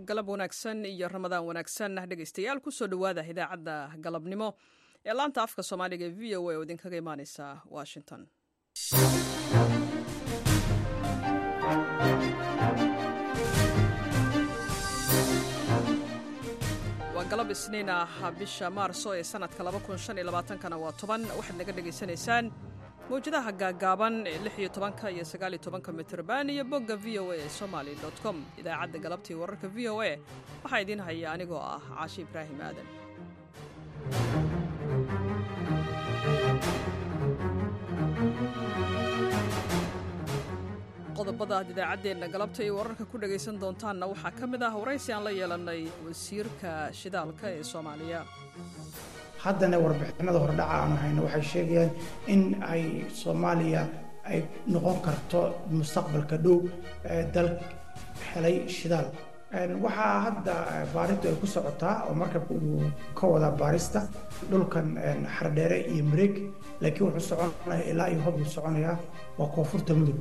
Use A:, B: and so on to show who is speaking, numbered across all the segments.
A: galab wanaagsan iyo ramadaan wanaagsan dhegaystayaal kusoo dhowaada idaacadda galabnimo ee laanta afka soomaaliga ee v o a oo idinkaga imaaneysa washington. waa galab isniin ah bisha maarso ee sanadka 2025 waa 10 waxaad naga dhegaysanaysaan mawjadaha gaagaaban ee 16 iyo 19 mitirban iyo bogga VOA somali.com. idaacadda galabtii wararka v o a waxaa idiin haya anigoo ah Caashi Ibraahim Aadan. qodobada idaacaddeena galabta iyo wararka ku dhagaysan doontaanna waxaa ka mid ah waraysi aan la yeelanay wasiirka shidaalka ee Soomaaliya.
B: haddana warbixinada hordhaca aan hayno waxay sheegayaan in ay Soomaaliya ay noqon karto mustaqbalka dhow dal helay shidaal. waxaa hadda baaristu ay ku socotaa oo markabka uu ka wada baarista dhulkan Xardheere iyo Mareeg, laakiin wuxuu soconayaa ilaa iyo hub soconaya waa koonfurta Mudug.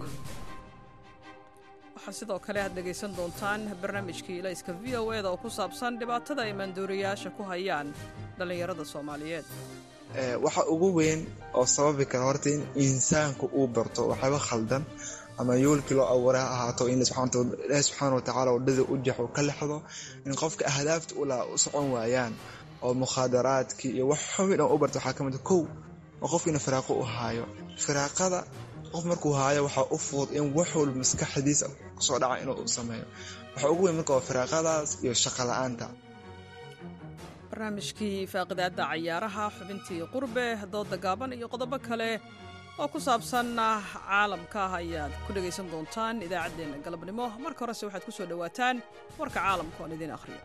A: waxaa sidoo kale aad dhegaysan doontaan barnaamijkii ilayska v o a da oo ku saabsan dhibaatada ay maandooriyaasha ku hayaan dhallinyarada Soomaaliyeed.
C: waxa ugu weyn oo sababi kara horta in insaanku uu barto waxba khaldan ama yoolkii loo abuuray ahaato in Ilaahay subxaanahu wa tacaala wadada u jaxo ka lexdo, in qofka ahdaafta u socon waayaan oo mukhaadaraadkii iyo wax xubin u barto. waxaa ka mid ah kow oo qofkiina firaaqo u haayo. firaaqada qof markuu haayo waxaa u fudud in wax walba maskaxdiisa kusoo dhaca inuu sameeyo. waxa ugu weyn marka waa firaaqadaas iyo shaqo la'aanta.
A: barnaamijkii faaqidaadda cayaaraha, xubintii qurbe, dooda gaaban iyo qodobo kale oo ku saabsan caalamka ayaad ku dhagaysan doontaan idaacaddeenna galabnimo. marka horese waxaad ku soo dhowaataan warka caalamka oon idiin akhriyo.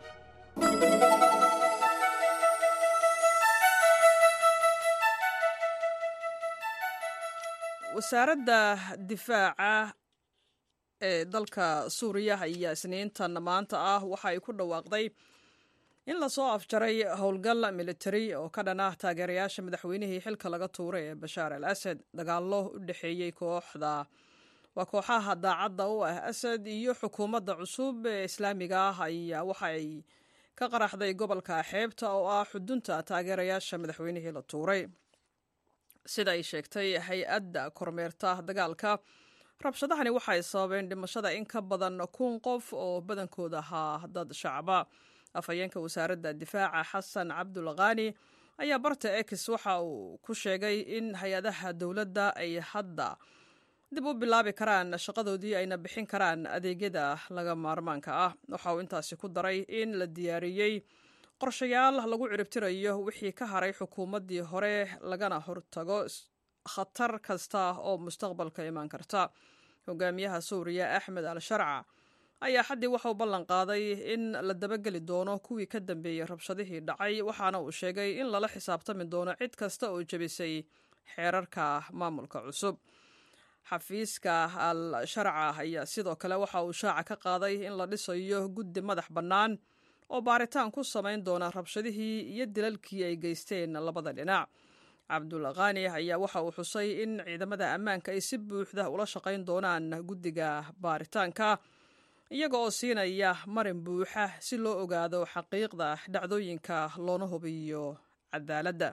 A: wasaaradda difaaca ee dalka Suuriya ayaa isniintan maanta ah waxa ay ku dhawaaqday in la soo afjaray howlgal militari oo ka dhan ah taageerayaasha madaxweynihii xilka laga tuuray ee Bashaar al-Assad. dagaallo u dhexeeyey kooxaha daacadda u ah Assad iyo xukuumadda cusub ee islaamiga ah ayaa waxa ay ka qaraxday gobolka xeebta oo ah xudunta taageerayaasha madaxweynihii la tuuray. sida ay sheegtay hay-adda kormeerta dagaalka, rabshadahani waxay sababeen dhimashada in ka badan 1,000 qof oo badankooda ahaa dad shacaba. afhayeenka wasaaradda difaaca Xasan Cabdulqaani ayaa barta X waxa uu ku sheegay in hay-adaha dowladda ay hadda dib u bilaabi karaan shaqadoodii ayna bixin karaan adeegyada laga maarmaanka ah. waxa uu intaasi ku daray in la diyaariyey qorshayaal lagu ciribtirayo wixii ka haray xukuumaddii hore lagana hortago khatar kasta oo mustaqbalka imaan karta. hogaamiyaha Suuriya Axmed al-Sharca ayaa xaddii waxa uu ballan qaaday in la dabageli doono kuwii ka dambeeyey rabshadihii dhacay, waxaana uu sheegay in lala xisaabtami doono cid kasta oo jebisay xeerarka maamulka cusub. xafiiska al-Sharca ayaa sidoo kale waxa uu shaaca ka qaaday in la dhisayo guddi madax bannaan oo baaritaan ku samayn doona rabshadihii iyo dilalkii ay geysteen labada dhinac. Cabdulqaani ayaa waxa uu xusay in ciidamada ammaanka ay si buuxda ula shaqayn doonaan guddiga baaritaanka, iyaga oo siinaya marin buuxa si loo ogaado xaqiiqda dhacdooyinka loona hubiyo cadaaladda.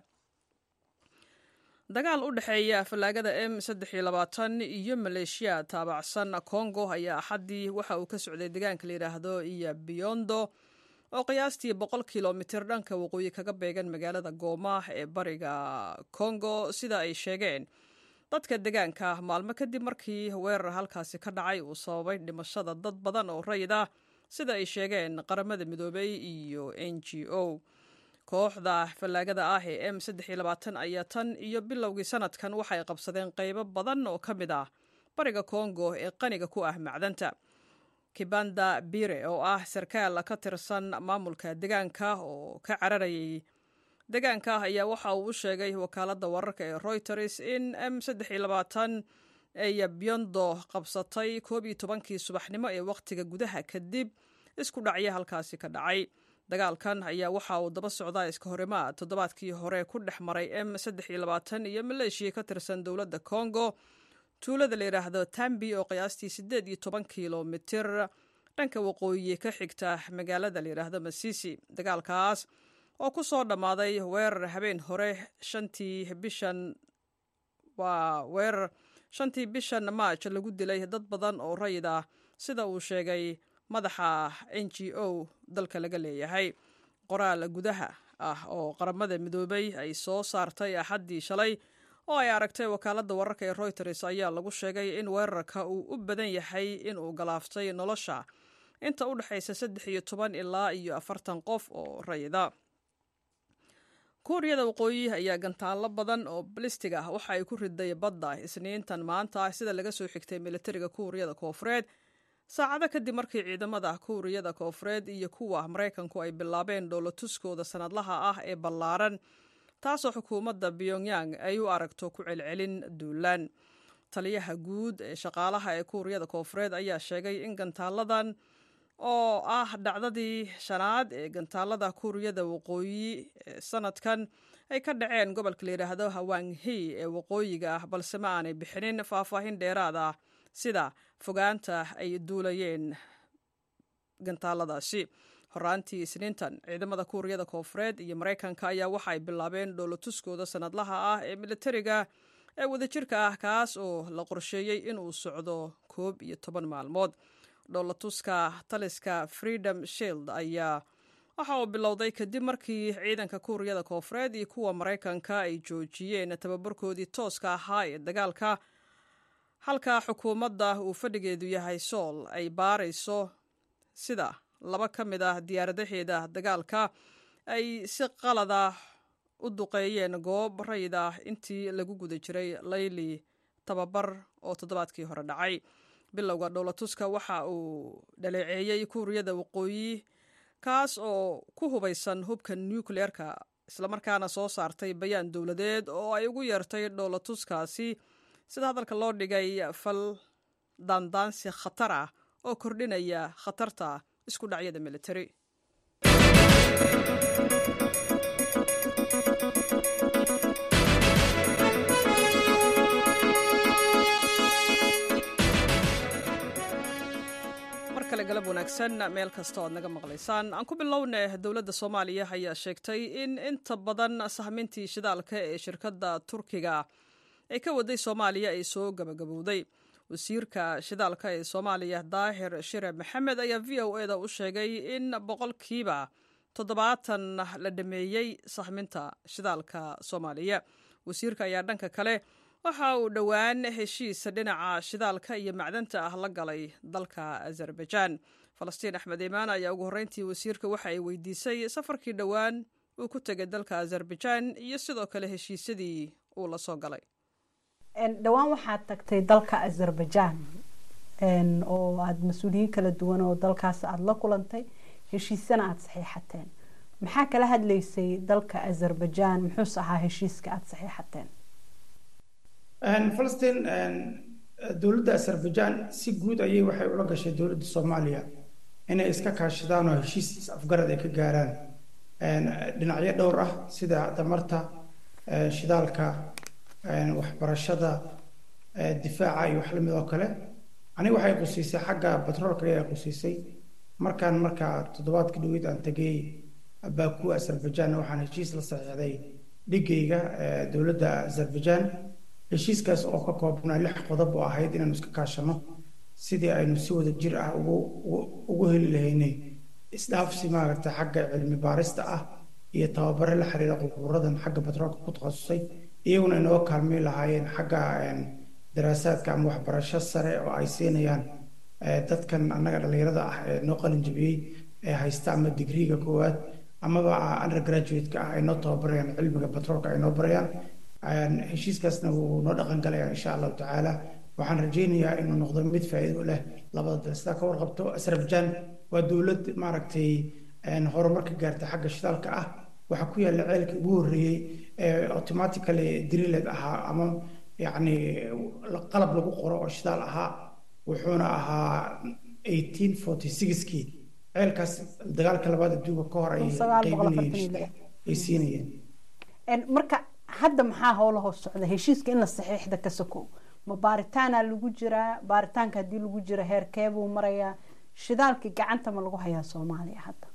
A: dagaal u dhexeeya fallaagada M23 iyo maleeshiya taabacsan Congo ayaa axaddii waxa uu ka socday deegaanka la yidhaahdo iyo Biondo oo qiyaastii 100 kilomitir dhanka waqooyi kaga beegan magaalada Goma ee bariga Congo, sida ay sheegeen dadka deegaanka maalmo kadib markii weerar halkaasi ka dhacay uu sababay dhimashada dad badan oo rayid ah, sida ay sheegeen qaramada midoobay iyo NGO. kooxda fallaagada ah ee M23 ayaa tan iyo bilowgii sanadkan waxay qabsadeen qaybo badan oo ka mid ah bariga Congo ee qaniga ku ah macdanta. Kibanda Bire oo ah sarkaal ka tirsan maamulka deegaanka oo ka cararayay deegaanka ayaa waxa uu u sheegay wakaaladda wararka ee Reuters in M23 ay Biondo qabsatay 12 subaxnimo ee waqtiga gudaha kadib isku dhacyo halkaasi ka dhacay. dagaalkan ayaa waxa uu daba socdaa iska horimaad toddobaadkii hore ku dhex maray M23 iyo maleeshiya ka tirsan dowladda Congo tuulada la yiraahdo Tambi oo qiyaastii 18 kilomitir dhanka waqooyi ka xigta magaalada la yidhaahdo Masisi. Dagaalkaas oo ku soo dhammaaday weerar habeen hore shantii bishan Maaj lagu dilay dad badan oo rayid ah sida uu sheegay madaxa NGO dalka laga leeyahay. Qoraal gudaha ah oo qaramada midoobay ay soo saartay Axaddii shalay oo ay aragtay wakaaladda wararka ee Reuters ayaa lagu sheegay in weerarka uu u badan yahay in uu galaaftay nolosha inta u dhaxaysa 13 ilaa 40 qof oo rayida. Kuuriyada Waqooyi ayaa gantaalo badan oo balistig ah waxa ay ku riday badda Isniintan maanta sida laga soo xigtay militariga Kuuriyada Koonfureed saacado kadib markii ciidamada Kuuriyada Koonfureed iyo kuwa Mareykanku ay bilaabeen dhoolatuskooda sanadlaha ah ee ballaaran taasoo xukuumadda Pyongyang ay u aragto ku celcelin duulaan. Taliyaha guud ee shaqaalaha ee Kuuriyada Koonfureed ayaa sheegay in gantaaladan oo ah dhacdadii shanaad ee gantaalada Kuuriyada Waqooyi sanadkan ay ka dhaceen gobolka la yiraahdo Hwanghae ee waqooyiga ah balse ma aanay bixinin faahfaahin dheeraad ah sida fogaanta ay duulayeen gantaaladaasi. Horaantii Isniintan ciidamada Kuuriyada Koonfureed iyo Mareykanka ayaa waxa ay bilaabeen dhoolatuskooda sanadlaha ah ee militariga ee wadajirka ah kaas oo la qorsheeyay in uu socdo 11 maalmood. Dhoolatuska taliska Freedom Shield ayaa waxa uu bilowday kadib markii ciidanka Kuuriyada Koonfureed iyo kuwa Mareykanka ay joojiyeen tababarkoodii tooska ahaa ee dagaalka halka xukuumadda uu fadhigeedu yahay Seoul ay baarayso sida laba ka mid ah diyaaradaheeda dagaalka ay si qalad ah u duqeeyeen goob rayid ah intii lagu guda jiray layli tababar oo toddobaadkii hore dhacay. Bilowga dhoolatuska waxa uu dhaleeceeyay Kuuriyada Waqooyi kaas oo ku hubaysan hubka nuclearka isla markaana soo saartay bayaan dowladeed oo ay ugu yeertay dhoolatuskaasi sida hadalka loo dhigay fal daandaansi khatar ah oo kordhinaya khatarta isku dhacyada military. galab wanaagsan meel kasta oo aad naga maqlaysaan. Aan ku bilownay dowladda Soomaaliya ayaa sheegtay in inta badan sahmintii shidaalka ee shirkadda Turkiga ay ka waday Soomaaliya ay soo gabagabowday. Wasiirka shidaalka ee Soomaaliya Daahir Shire Maxamed ayaa VOA-da u sheegay in 70% la dhameeyay sahminta shidaalka Soomaaliya. Wasiirka ayaa dhanka kale waxa uu dhowaan heshiis dhinaca shidaalka iyo macdanta ah la galay dalka Azerbaijan. Falastiin Axmed Imaan ayaa ugu horreyntii wasiirka waxa ay weydiisay safarkii dhowaan uu ku tegay dalka Azerbaijan iyo sidoo kale heshiisyadii uu la soo galay.
D: dhowaan waxaad tagtay dalka Azerbaijan oo aad mas'uuliyiin kala duwan oo dalkaas aad la kulantay heshiisana aad saxiixateen. maxaa kala hadlaysay dalka Azerbaijan muxuu ahaa heshiiska aad saxiixateen?
B: Falastiin dowladda Azerbaijan si guud ayay waxay ula gashay dowladda Soomaaliya inay iska kaashadaan oo heshiis afgarad ay ka gaaraan dhinacyo dhowr ah sida tamarta, shidaalka, waxbarashada, difaaca iyo wax la mid oo kale. Aniga waxay qusiisay xagga batroolka ay qusiisay marka toddobaadkii dhaweyd aan tagay Baku Azerbaijan waxaan heshiis la saxiixday dhigayga dowladda Azerbaijan. heshiiskaas oo ka koobnaa 6 qodob oo ahayd inaan iska kaashano sidii aynu si wada jir ah ugu heli lahaynay isdhaafsi maaragtay xagga cilmi baarista ah iyo tababaro la xiriira qubuuradan xagga batroolka ku takhasusay iyaguna inoo kaalmeyn lahaayeen xagga daraasaadka ama waxbarasho sare oo ay siinayaan dadkan annaga dhalinyarada ah ee noo qalin jabiyey ee haysta ama digriiga koowaad amaba undergraduate-ka ah ay noo tababarayaan cilmiga batroolka ay noo barayaan. heshiiskaasna wuu noo dhaqan galaya insha Allah tacaala. waxaan rajaynayaa inuu noqdo mid faa'iido leh labada dal. Sida ka warqabto Azerbaijan waa dowlad maaragtay horumar ka gaartay xagga shidaalka ah. waxa ku yaala ceelkii ugu horreeyay ee automatically drilled ahaa ama yacni qalab lagu qoro oo shidaal ahaa wuxuuna ahaa 1846kii. ceelkaas dagaalka labaad adduunka ka hor ay qaybinayeen ay siinayeen.
D: marka hadda maxaa howlo hoos socda heshiiska in la saxiixda ka soko ma baaritaana lagu jiraa? baaritaanka hadii lagu jira heerkeebuu marayaa shidaalkii gacanta ma lagu hayaa Soomaaliya hadda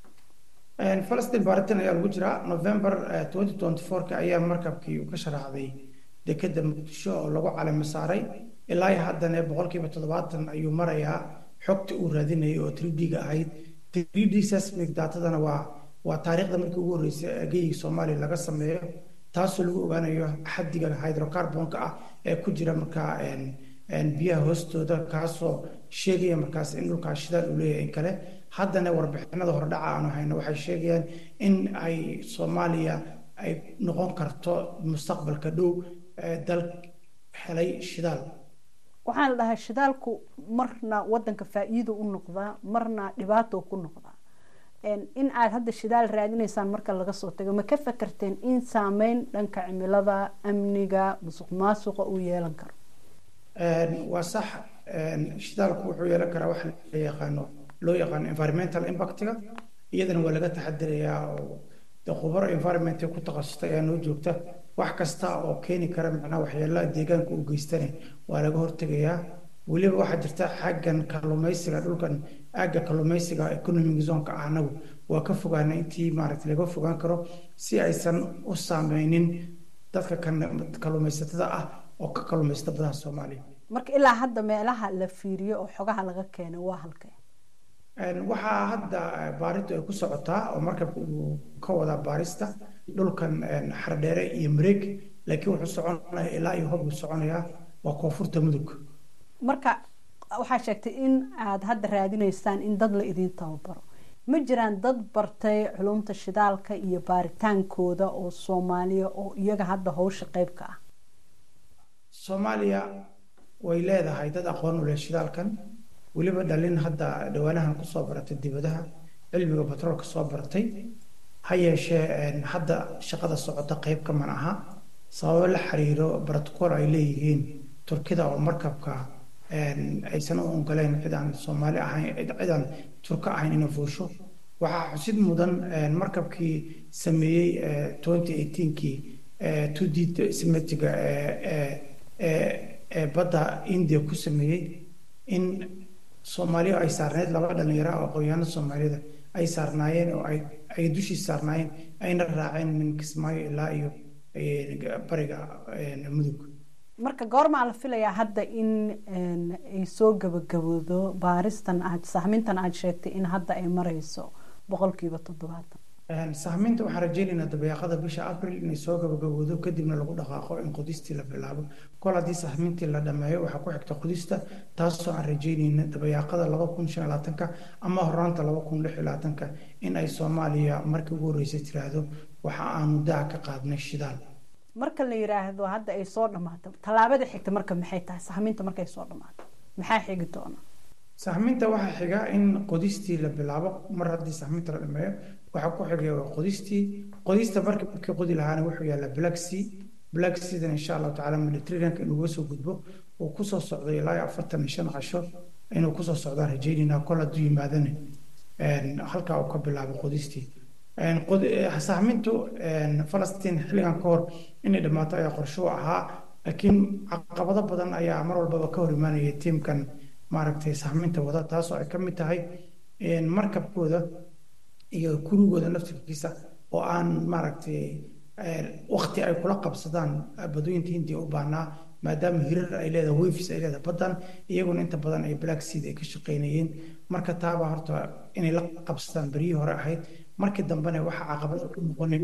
B: Falastiin baaritaan ayaa lagu jiraa November 2024 ayaa markabkii uu ka sharaxday dekedda Muqdisho oo lagu calaamad saaray ilaa haddana 70% ayuu marayaa xogta uu raadinayay oo 3D-ga ahayd 3D seismic datadana waa taariikhda markii ugu horeysay geeyiga Soomaaliya laga sameeyo taasoo lagu ogaanayo xaddiga hydrocarbonka ah ee ku jira markaa biyaha hoostooda kaasoo sheegaya markaas in dhulkaas shidaal uu leeyahay in kale haddana warbixinada hordhaca aanu hayno waxay sheegayaan in ay Soomaaliya ay noqon karto mustaqbalka dhow dal helay shidaal
D: waxaan la dhahaa shidaalku marna wadanka faa'iido u noqdaa marna dhibaato ku noqdaa in aad hadda shidaal raadinaysaan marka laga soo tago ma ka fakarteen in saameyn dhanka cimilada amniga musuqmaasuqa uu yeelan karo
B: waa sax shidaalku wuxuu yeelan karaa wax loo yaqaan environmental impactga iyadana waa laga taxadirayaa oo khubaro environment ku takhasustay ayaa noo joogta wax kasta oo keeni kara macnaha waxyeelada deegaanka u geystana waa laga hortegayaa weliba waxaa jirta xaggan kalluumaysiga dhulkan aagga kalluumaysiga economic zone-ka ah anagu waa ka fogaana intii maaragtay laga fogaan karo si aysan u saameynin dadka kalluumaysatada ah oo ka kalluumaysta badaha Soomaaliya
D: marka ilaa hadda meelaha la fiiriyo oo xogaha laga keeno waa halkee
B: waxaa hadda baaritu ay ku socotaa oo markabka uu ka wada baarista dhulkan Xardheere iyo Mareeg laakiin wuxuu soconayaa ilaa iyo hub soconayaa waa koonfurta Mudug
D: marka waxaa sheegtay in aad hadda raadinaysaan in dad la idin tababaro ma jiraan dad bartay culumta shidaalka iyo baaritaankooda oo Soomaaliya oo iyaga hadda hawsha qayb ka ah
B: Soomaaliya way leedahay dad aqoon u leh shidaalkan weliba dhalin hadda dhawaanahan ku soo baratay dibadaha cilmiga batroolka soo baratay ha yeeshee hadda shaqada socota qayb ka man aha sabab la xiriiro protocol ay leeyihiin Turkida oo markabka aysan u ogoleen cidaan Soomaali ahayn cidaan Turka ahayn inay fuusho waxaa xusid mudan markabkii sameeyay 2018kii 2D seismic badda India ku sameeyay in Soomaaliya ay saarneed laba dhalinyaro oo aqoonyahanada Soomaalida ay saarnaayeen oo ay dushii saarnaayeen ayna raaceen min Kismaayo ilaa iyo bariga Mudug
D: marka goorma la filayaa hadda in ay soo gabagaboodo baaristan aad sahmintan aad sheegtay in hadda ay marayso 70%.
B: Sahminta waxaan rajaynaynaa dabeeqada bisha April inay soo gabagaboodo kadibna lagu dhaqaaqo in qodistii la bilaabo. Kol haddii sahmintii la dhameeyo waxaa ku xigta qodista taasoo aan rajaynayna dabeeqada 2025 ama horaanta 2026 in ay Soomaaliya markii ugu horeysay tiraahdo waxa aanu daa ka qaadnay shidaal.
D: marka la yiraahdo hadda ay soo dhamaato talaabada xigta marka maxay tahay sahminta markay soo dhamaato maxaa xigi doona
B: sahminta waxa xiga in qodistii la bilaabo mar haddii sahminta la dhameeyo waxa ku xiga qodista markii qodi lahaana wuxuu yaala Black Sea insha Allah taala Mediterranean inuu soo gudbo oo ku soo socdo ilaa 45 casho inuu ku soo socdo rajaynayna kol haddii yimaadana halka uu ka bilaabo qodistii sahmintu Falastiin xilligan ka hor inay dhamaato ayaa qorsho ahaa laakiin caqabado badan ayaa mar walba ka hor imaanaya tiimkan maaragtay sahminta wada taasoo ay ka mid tahay markabkooda iyo kurigooda naftigiisa oo aan maaragtay waqti ay kula qabsadaan badooyinta Hindiya u baahnaa maadaama hirar ay leedahay waves ay leedahay badan iyaguna inta badan ay Black Sea ay ka shaqeynayeen marka taaba horta inay la qabsadaan bariyi hore ahayd markii dambena waxa caqabad ku noqonay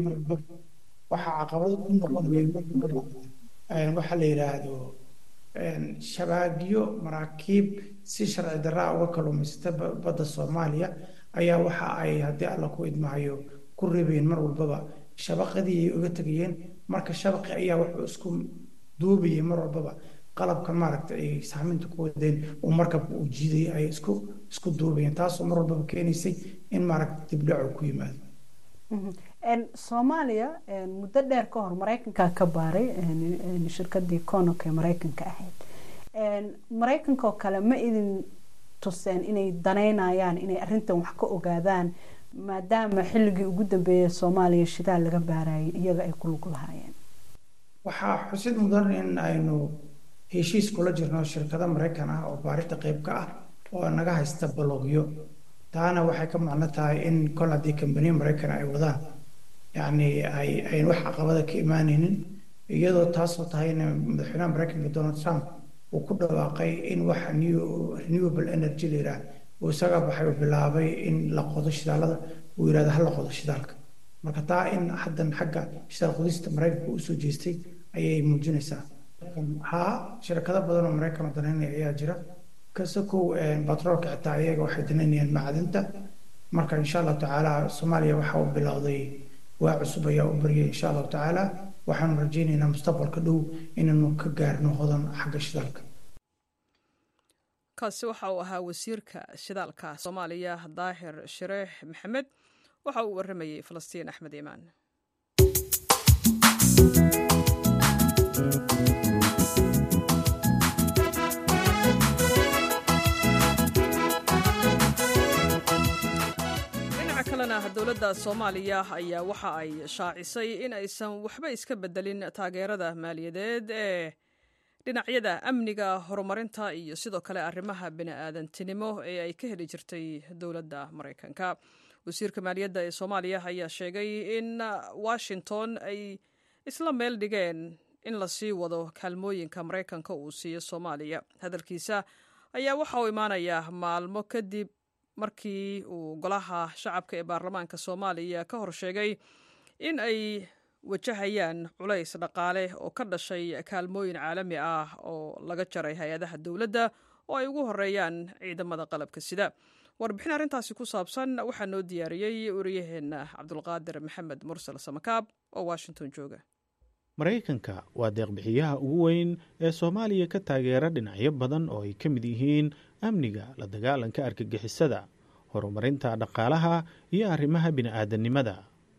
B: waxa la yiraahdo shabaagyo maraakiib si sharci darro uga kalluumaysta badda Soomaaliya ayaa waxa ay hadii alla ku idmaayo ku reebeen mar walbaba shabaqadii ay uga tagayeen marka shabaqi ayaa wuxuu isku duubiyay mar walbaba qalabka maaragtay ay sahminta ku wadeen oo markabku u jiiday ay isku duubiyeen taasoo mar walbaba keenaysay in maaragtay dibdhac ku yimaado
D: Soomaaliya muddo dheer ka hor Mareykanka ka baaray shirkadii Conoco ee Mareykanka ahayd Mareykanka oo kale ma idin tuseen inay daneynayaan inay arrintan wax ka ogaadaan maadaama xilligii ugu dambeeyay Soomaaliya shidaal laga baaray iyaga ay ku lug lahaayeen
B: waxaa xusid mudan in aynu heshiis kula jirno shirkada Mareykan ah oo baarinta qayb ka ah oo naga haysta balogyo taana waxay ka macno tahay in kol haddii kambaniya maraykan ay wadaan yacni ay wax caqabada ka imaanaynin iyadoo taasoo tahayna madaxweynaha maraykanka Donald Trump uu ku dhawaaqay in wax renewable energy la yiraahdo uu isaga baxay bilaabay in la qodo shidaalada uu yiraahdo hal la qodo shidaalka marka taa in haddan xagga shidaal qodista maraykanka u soo jeestay ayay muujinaysaa shirkado badan oo maraykan danaynaya ayaa jira kasokow batroolka xitaa iyaga waxay danaynayaan macdinta marka insha Allah tacaala Soomaaliya waxa uu bilowday waa cusub ayaa u bariyay insha Allah tacaala waxaan rajaynaynaa mustaqbalka dhow inaanu ka gaarno hodan xagga shidaalka
A: kaasi waxa uu ahaa wasiirka shidaalka Soomaaliya Daahir Shareex Maxamed waxa uu waramayay Falastiin Axmed Iimaan dowladda Soomaaliya ayaa waxa ay shaacisay in aysan waxba iska bedelin taageerada maaliyadeed ee dhinacyada amniga horumarinta iyo sidoo kale arrimaha bini'aadantinimo ee ay ka heli jirtay dowladda Mareykanka wasiirka maaliyadda ee Soomaaliya ayaa sheegay in Washington ay isla meel dhigeen in la sii wado kaalmooyinka Mareykanka uu siiyo Soomaaliya hadalkiisa ayaa waxa uu imaanayaa maalmo kadib markii uu golaha shacabka ee baarlamaanka Soomaaliya ka hor sheegay in ay wajahayaan culays dhaqaale oo ka dhashay kaalmooyin caalami ah oo laga jaray hay'adaha dawladda oo ay ugu horeeyaan ciidamada qalabka sida warbixin arrintaasi ku saabsan waxaa noo diyaariyey wariyaheena Cabdulqaadir Maxamed Mursal Samakaab oo Washington jooga
E: Mareykanka waa deeq-bixiyaha ugu weyn ee Soomaaliya ka taageera dhinacyo badan oo ay ka mid yihiin amniga, la dagaalanka argagixisada, horumarinta dhaqaalaha iyo arrimaha bini'aadanimada.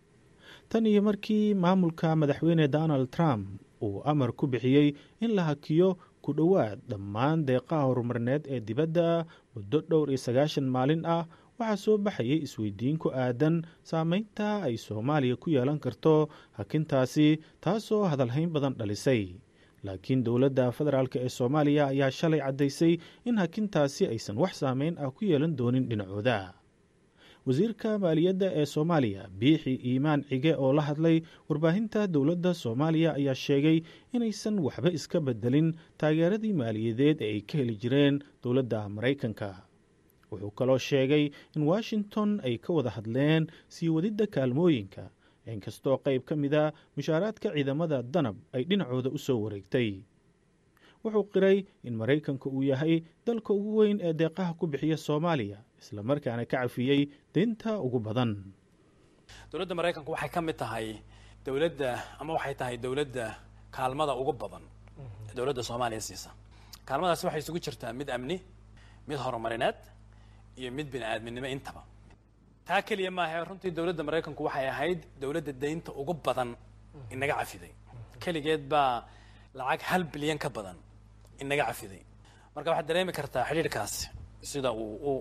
E: Tan iyo markii maamulka madaxweyne Donald Trump uu amar ku bixiyey in la hakiyo ku dhowaad dhammaan deeqaha horumarineed ee dibadda muddo dhowr iyo 90 maalin ah waxaa soo baxayay isweydiin ku aadan saameynta ay Soomaaliya ku yeelan karto hakintaasi taasoo hadalhayn badan dhalisay laakiin dowladda federaalka ee Soomaaliya ayaa shalay cadeysay in hakintaasi aysan wax saameyn ah ku yeelan doonin dhinacooda wasiirka maaliyadda ee Soomaaliya Biixi Iimaan Cige oo la hadlay warbaahinta dowladda Soomaaliya ayaa sheegay inaysan waxba iska bedelin taageeradii maaliyadeed ee ay ka heli jireen dowladda Mareykanka wuxuu kaloo sheegay in Washington ay ka wada hadleen sii wadida kaalmooyinka inkastoo qayb ka mid ah mushaaraadka ciidamada danab ay dhinacooda u soo wareegtay wuxuu qiray in Mareykanka uu yahay dalka ugu weyn ee deeqaha ku bixiya Soomaaliya isla markaana ka cafiyay deynta ugu badan
F: dowladda Mareykanka waxay ka mid tahay dowladda ama waxay tahay dowladda kaalmada ugu badan dowladda Soomaaliya siisa kaalmadaas waxay isugu jirtaa mid amni mid horumarineed iyo mid bini'aadminimo intaba taa kaliya ma aha runtii dowladda Mareykanku waxay ahayd dowladda deynta ugu badan inaga cafiday kaligeed baa lacag 1 bilyan ka badan inaga cafiday marka waxaad dareemi kartaa xiriirkaas sida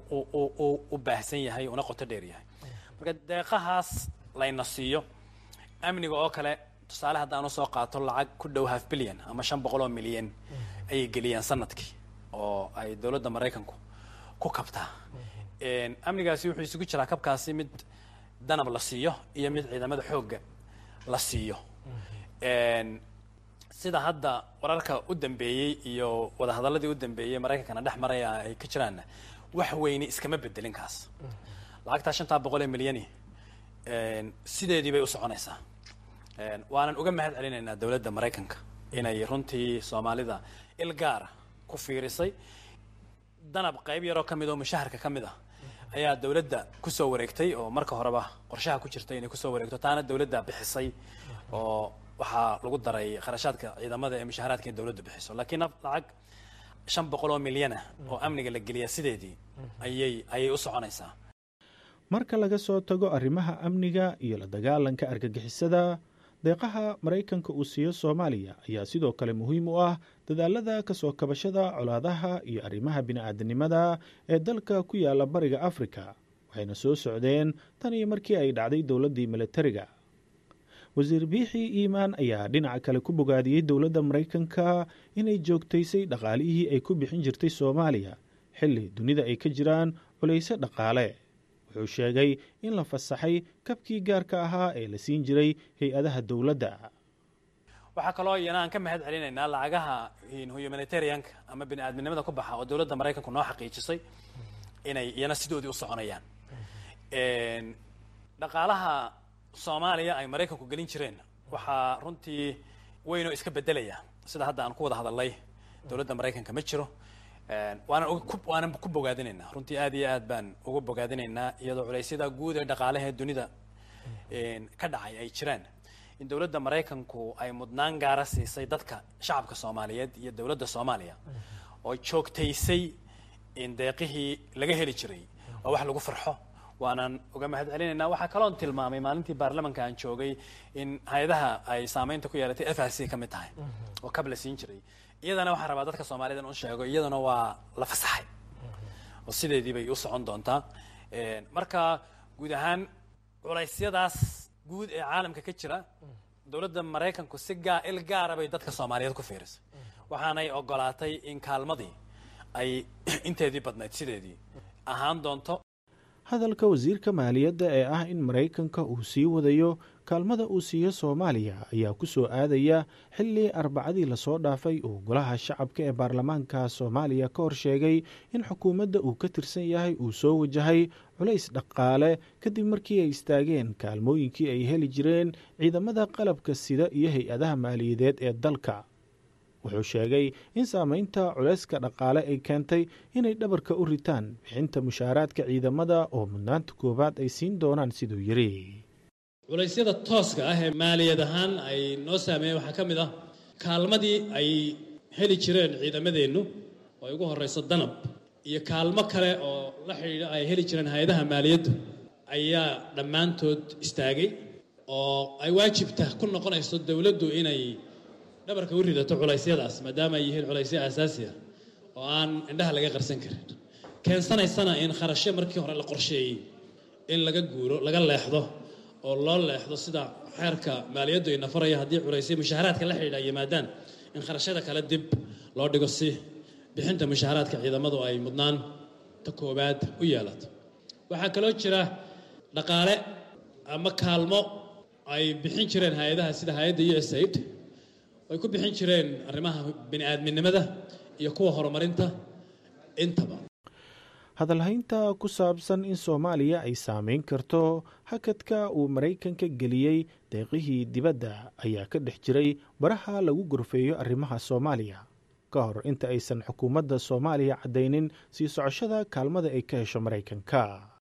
F: uu u baahsan yahay una qoto dheer yahay marka deeqahaas layna siiyo amniga oo kale tusaale haddaan u soo qaato lacag ku dhow 5 bilyan ama 500 milyan ay geliyaan sanadkii oo ay dowladda Mareykanku ku kabtaa amnigaasi wuxuu isugu jiraa kabkaasi mid danab la siiyo iyo mid ciidamada xoogga la siiyo sida hadda wararka u dambeeyay iyo wada hadaladii u dambeeyay Mareykankana dhex maray ay ka jiraan wax weyn iskama bedelin kaas lacagta 500 milyan sideedii bay u soconaysaa waanan uga mahad celinaynaa dowladda Mareykanka inay runtii Soomaalida ilgaar ku fiirisay danab qayb yar oo kamid oo mushaharka kamid ah ayaa dawladda ku soo wareegtay oo marka horeba qorshaha ku jirtay inay ku soo wareegto taana dawladda bixisay oo waxa lagu daray kharashaadka ciidamada ee mushaharaadka dawladdu bixiso laakiin lacag 500 milyan oo amniga la geliya sideedii ayay u soconaysaa
E: marka laga soo tago arrimaha amniga iyo la dagaalanka argagixisada deeqaha Mareykanka uu siiyo Soomaaliya ayaa sidoo kale muhiim u ah dadaalada ka soo kabashada colaadaha iyo arrimaha bini'aadanimada ee dalka ku yaala bariga Afrika waxayna soo socdeen tan iyo markii ay dhacday dowladdii militariga wasiir Biixi Iimaan ayaa dhinaca kale ku bogaadiyay dowladda Mareykanka inay joogtaysay dhaqaalihii ay ku bixin jirtay Soomaaliya xilli dunida ay ka jiraan culayse dhaqaale. wuxuu sheegay in la fasaxay kabkii gaarka ahaa ee la siin jiray hay-adaha dowladda.
F: waxaa kaloo iyana aan ka mahad celinaynaa lacagaha humanitarianka ama bini-aadminimada ku baxa oo dowladda maraykanku noo xaqiijisay inay iyana sidoodii u soconayaan. dhaqaalaha soomaaliya ay maraykanku gelin jireen waxaa runtii weynoo iska bedelaya sida hadda aan ku wada hadalnay dowladda maraykanka ma jiro. waanan ku bogaadinaynaa runtii aad iyo aad baan ugu bogaadinaynaa iyadoo culaysyada guud ee dhaqaalaha dunida ka dhacay ay jiraan in dowladda maraykanku ay mudnaan gaara siisay dadka shacabka soomaaliyeed iyo dowladda soomaaliya oo joogtaysay in deeqihii laga heli jiray waa wax lagu farxo. waanan uga mahad celinaynaa. waxaa kaloon tilmaamay maalintii baarlamanka aan joogay in hay-adaha ay saameynta ku yeelatay FRC ka mid tahay oo kab la siin jiray. iyadana waxaan rabaa dadka soomaaliyed in u sheego iyadana waa la fasaxay oo sideedii bay u socon doontaa. marka guud ahaan culaysyadaas guud ee caalamka ka jira dowladda maraykanku si il gaara bay dadka soomaaliyeed ku fiirisay waxaanay ogolaatay in kaalmadii ay inteedii badnayd sideedii ahaan doonto.
E: hadalka wasiirka maaliyadda ee ah in maraykanka uu sii wadayo kaalmada uu siiyo soomaaliya ayaa ku soo aadaya xilli arbacadii lasoo dhaafay uu golaha shacabka ee baarlamaanka soomaaliya ka hor sheegay in xukuumadda uu ka tirsan yahay uu soo wajahay culays dhaqaale kadib markii ay istaageen kaalmooyinkii ay heli jireen ciidamada qalabka sida iyo hay-adaha maaliyadeed ee dalka. wuxuu sheegay in saamaynta culayska dhaqaale ay keentay inay dhabarka u ritaan bixinta mushaaraadka ciidamada oo mudnaanta koowaad ay siin doonaan siduu yiri.
G: culaysyada tooska ah ee maaliyad ahaan ay noo saameeyeen waxaa ka mid ah kaalmadii ay heli jireen ciidamadeennu oo ay ugu horrayso danab iyo kaalmo kale oo la xidhiidha ay heli jireen hay-adaha maaliyaddu ayaa dhammaantood istaagay oo ay waajibta ku noqonayso dowladdu inay dhabarka u ridato culeysyadaas maadaama ay yihiin culaysyo asaasi ah oo aan indhaha laga qarsan karin keensanaysana in kharashyo markii hore la qorsheeyey in laga guuro laga leexdo oo loo leexdo sida xeerka maaliyaddu ay nafaraya haddii culaysyo mushaaharaadka la xidhiidha yimaadaan in kharashyada kale dib loo dhigo si bixinta mushaaharaadka ciidamadu ay mudnaan ta koowaad u yeelato. waxaa kaloo jira dhaqaale ama kaalmo ay bixin jireen hay-adaha sida hay-adda USAID ay ku bixin jireen arrimaha bini-aadminimada iyo kuwa horumarinta intaba.
E: hadalhaynta ku saabsan in soomaaliya ay saameyn karto hakadka uu maraykanka geliyey deeqihii dibadda ayaa ka dhex jiray baraha lagu gorfeeyo arrimaha soomaaliya ka hor inta aysan xukuumadda soomaaliya caddaynin sii socoshada kaalmada ay ka hesho maraykanka.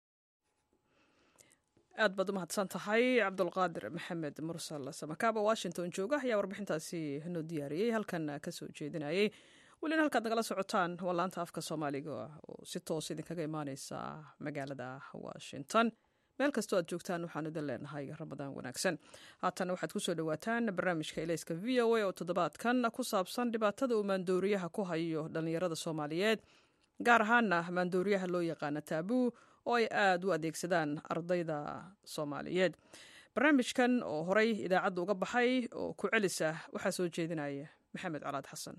A: aad baad u mahadsan tahay cabdulqaadir maxamed mursal samakaaba washington jooga ayaa warbixintaasi noo diyaariyey halkan ka soo jeedinayay. welina halkaad nagala socotaan waa laanta afka soomaaliga oo si toos idinkaga imaaneysa magaalada washington. meel kastoo aad joogtaan waxaan idin leenahay ramadaan wanaagsan. haatan waxaad kusoo dhawaataan barnaamijka ilayska VOA oo toddobaadkan ku saabsan dhibaatada uu maandooriyaha ku hayo dhallinyarada soomaaliyeed gaar ahaana maandooriyaha loo yaqaana taabuu oo ay aada u adeegsadaan ardayda soomaaliyeed. barnaamijkan oo horey idaacadda uga baxay oo ku celisa waxaa soo jeedinaya maxamed calaad xasan.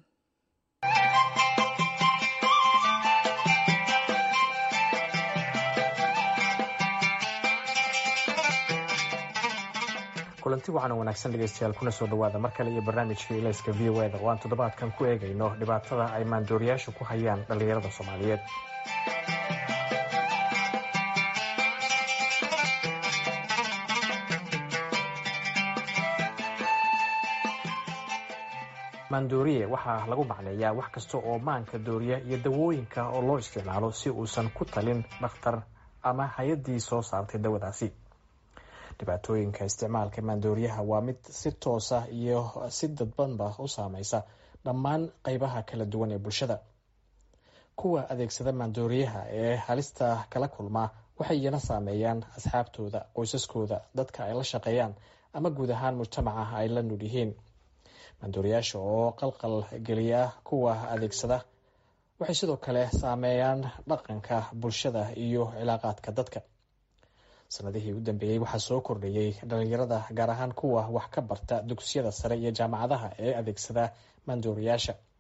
H: kulanti waxaana wanaagsan dhegaystayaal kuna soo dhawaada mar kale iyo barnaamijka ilayska VOA-da oo aan toddobaadkan ku eegayno dhibaatada ay maandooriyaashu ku hayaan dhallinyarada soomaaliyeed. maandooriye waxaa lagu macneeyaa wax kasta oo maanka dooriya iyo dawooyinka oo loo isticmaalo si uusan ku talin dhakhtar ama hay-addii soo saartay dawadaasi. dhibaatooyinka isticmaalka maandooriyaha waa mid si toosa iyo si dadbanba u saameysa dhammaan qeybaha kala duwan ee bulshada. kuwa adeegsada maandooriyaha ee halista kala kulma waxay iyana saameeyaan asxaabtooda, qoysaskooda, dadka ay la shaqeeyaan ama guud ahaan mujtamaca ay la nool yihiin. maandooriyaasha oo qalqal geliya kuwa adeegsada waxay sidoo kale saameeyaan dhaqanka bulshada iyo cilaaqaadka dadka. sanadihii u dambeeyey waxaa soo kordhayey dhalinyarada gaar ahaan kuwa wax ka barta dugsiyada sare iyo jaamacadaha ee adeegsada maandooriyaasha.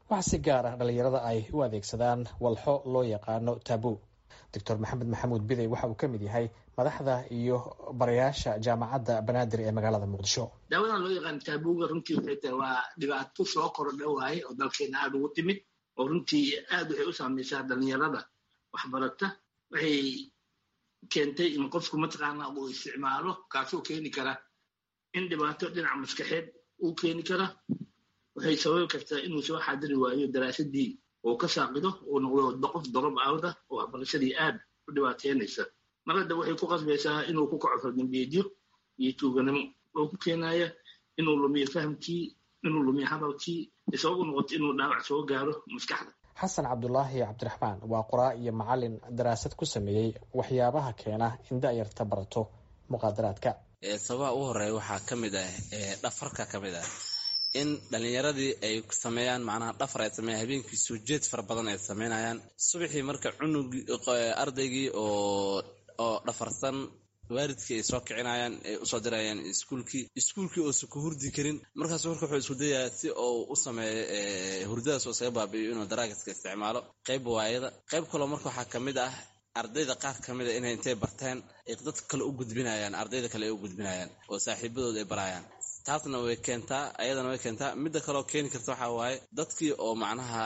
H: waxaa si gaar ah dhalinyarada ay u adeegsadaan walxo loo yaqaano taabuu. doctor maxamed maxamuud bidey waxa uu ka mid yahay madaxda iyo barayaasha jaamacadda banaadir ee magaalada muqdisho.
I: daawadan loo yaqaan taabuuga runtii waxay tahay waa dhibaato soo kordha waaye oo dalkeena aada ugu timid oo runtii aad waxay u saamaysaa dhalinyarada waxbarata. waxay keentay in qofku mataqaana uu isticmaalo, kaasoo keeni kara in dhibaato dhinaca maskaxeed uu keeni kara. waxay sababi kartaa inuu soo xaadiri waayo daraasadii oo ka saaqido oo noqdo qof dorob awda oo waxbarashadii aad u dhibaateynaysa. mar hadda waxay ku qasbaysaa inuu ku kaco fardambeedyo iyo tuuganimo oo ku keenaya inuu lumiyo fahamkii, inuu lumiyo hadalkii, sabab u noqoto inuu dhaawac soo gaaro maskaxda.
H: xasan cabdulaahi cabdiraxmaan waa qoraa iyo macalin daraasad ku sameeyey waxyaabaha keena in da'yarta barato muqaadaraadka.
J: sababaha ugu horeeya waxaa ka mid ah dhafarka ka mid ah in dhalinyaradii ay sameeyaan macnaha dhafar ay sameeyaan habeenkii soo jeed fara badan ay sameynayaan. subaxii marka cunugii ardaygii oo dhafarsan waalidkii ay soo kicinayaan ay usoo dirayaan iskuulkii oosa ku hurdi karin. markaas marka wuxuu isku dayaa si uu u sameeyo hurdadaas oo isaga baabi'iyo inuu daraagiska isticmaalo. qayb waayada qayb kaloo marka waxaa kamid ah ardayda qaar kamid a inay intay barteen ay dadka kale u gudbinayaan, ardayda kale ay u gudbinayaan oo saaxiibadooda ay barayaan. taasna way keentaa, ayadana way keentaa. midda kaloo keeni karta waxaa waaye dadkii oo macnaha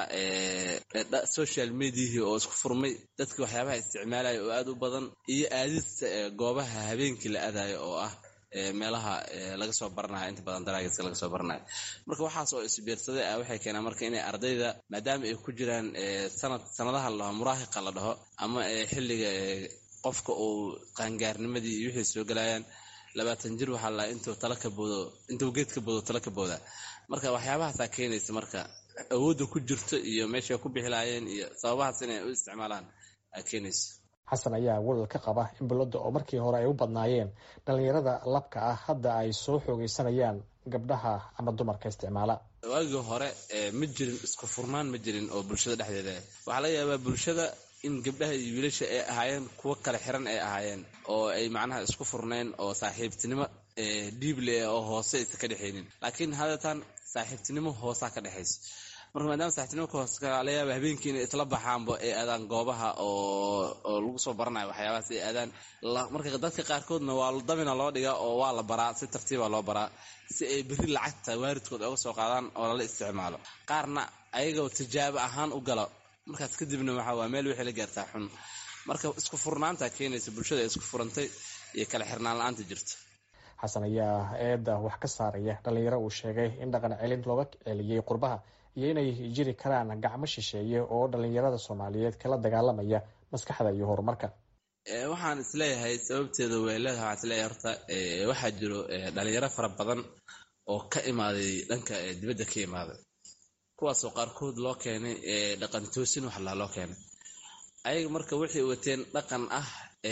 J: social mediahii oo isku furmay, dadkii waxyaabaha isticmaalaya oo aada u badan, iyo aadista goobaha habeenkii la aadayo oo ah meelaha laga soo baranayo inta badan daraagiska laga soo baranayo. marka waxaas oo isbiirsaday ah waxay keenaan marka inay ardayda maadaama ay ku jiraan sanadaha la dhaho muraahiqa la dhaho ama xilliga qofka uu qaangaarnimadii iyo wixii soo galayaan 20 jir waxaa la intuu geed ka boodo tala ka booda. marka waxyaabahaasaa keenaysa marka awoodda ku jirto iyo meeshay ku bixi lahaayeen iyo sababahaas inay u isticmaalaan aa keenaysa.
H: xasan ayaa walal ka qaba in bilada oo markii hore ay u badnaayeen dhalinyarada labka ah hadda ay soo xoogaysanayaan gabdhaha ama dumarka isticmaala.
J: waagii hore ma jirin isku furnaan ma jirin oo bulshada dhexdeeda. waxaa laga yaabaa bulshada in gabdhaha iyo wiilasha ay ahaayeen kuwo kala xiran ay ahaayeen oo ay macnaha isku furnayn oo saaxiibtinimo dhiible oo hoose aysa ka dhexaynin. laakiin hadeetaan saaxiibtinimo hoosaa ka dhexaysa. marka maadaama saaxiibtinimo ka hoose laga yaaba habeenkii inay isla baxaanba ay aadaan goobaha oo lagu soo baranayo waxyaabahaas ay aadaan. marka dadka qaarkoodna waa damina loo dhigaa oo waa la baraa, si tartiiba loo baraa si ay berri lacagta waalidkood oga soo qaadaan oo lala isticmaalo. qaarna ayagoo tijaabo ahaan u galo, markaas kadibna waxaa waa meel wixii la gaartaa xun. marka isku furnaanta keenaysa bulshada ay isku furantay iyo kala xirnaan la-aanta jirta.
H: xasan ayaa eedda wax ka saaraya dhalinyaro uu sheegay in dhaqan celin looga celiyey qurbaha iyo inay jiri karaan gacmo shisheeye oo dhalinyarada soomaaliyeed kala dagaalamaya maskaxda iyo horumarka.
J: waxaan isleeyahay sababteeda way leedahay. waxaan isleeyahay horta waxaa jiro dhalinyaro fara badan oo ka imaaday dhanka dibadda ka imaaday, kuwaasoo qaarkood loo keenay dhaqan toosin wax loo keenay. ayaga marka waxay wateen dhaqan ah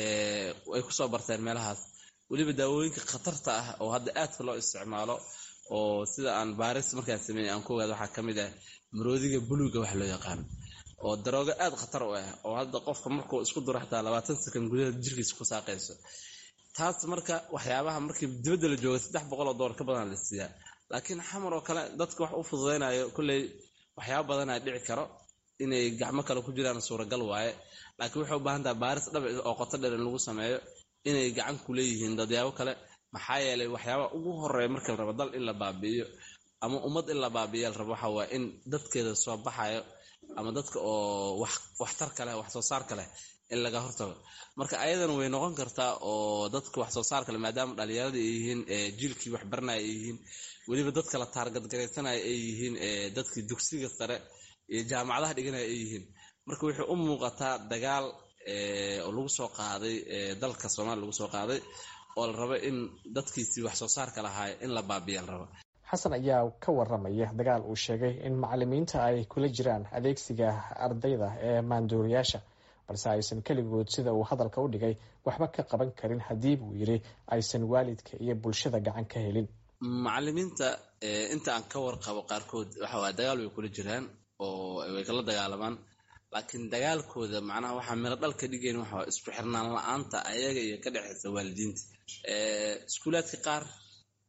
J: ay kusoo barteen meelahaas. weliba daawooyinka khatarta ah oo hadda aadka loo isticmaalo oo sida aan baaris markaan sameeyey aan ku ogaado waxaa ka mid ah maroodiga buluuga wax loo yaqaano oo daroogo aada khatar u ah oo hadda qofka markuu isku duro xataa 20 sekan gudaheed jirkiisa ku saaqayso. taas marka waxyaabaha markii dibadda la joogo $300 ka badan la siiyaa. laakiin xamar oo kale dadka wax u fududeynayo kulley waxyaaba badan ay dhici karo inay gacmo kale ku jiraan suuragal waaye. laakiin waxay u baahan tahay baaris dhab oo qoto dheer in lagu sameeyo inay gacan ku leeyihiin dadyaabo kale. maxaa yeelay waxyaaba ugu horeeya marka la rabo dal in la baabi'iyo ama ummad in la baabi'iyo la rabo waxaa waa in dadkeeda soo baxayo ama dadka oo waxtar kale wax soo saar kale in laga hortago. marka ayadana way noqon kartaa oo dadka wax soo saar kale maadaama dhalinyarada ay yihiin jiilkii wax baranaya ay yihiin, weliba dadka la taargadgaraysanaya ay yihiin dadkii dugsiga sare iyo jaamacadaha dhiganaya ay yihiin. marka waxay u muuqataa dagaal oo lagu soo qaaday dalka Soomaaliya lagu soo qaaday oo la rabo in dadkiisii wax soo saarka lahaa in la baabiyo la rabo.
H: xasan ayaa ka waramaya dagaal uu sheegay in macalimiinta ay kula jiraan adeegsiga ardayda ee maandooriyaasha, balse aysan keligood sida uu hadalka u dhigay waxba ka qaban karin haddii buu yidhi aysan waalidka iyo bulshada gacan ka helin.
J: macalimiinta inta aan ka warqabo qaarkood waxa waa dagaal way kula jiraan oo way kala dagaalamaan, laakiin dagaalkooda macnaha waxaa miro dhal ka dhigayn waxaa isku xirnaan la-aanta ayaga iyo ka dhexaysa waalidiinta. iskuulaadka qaar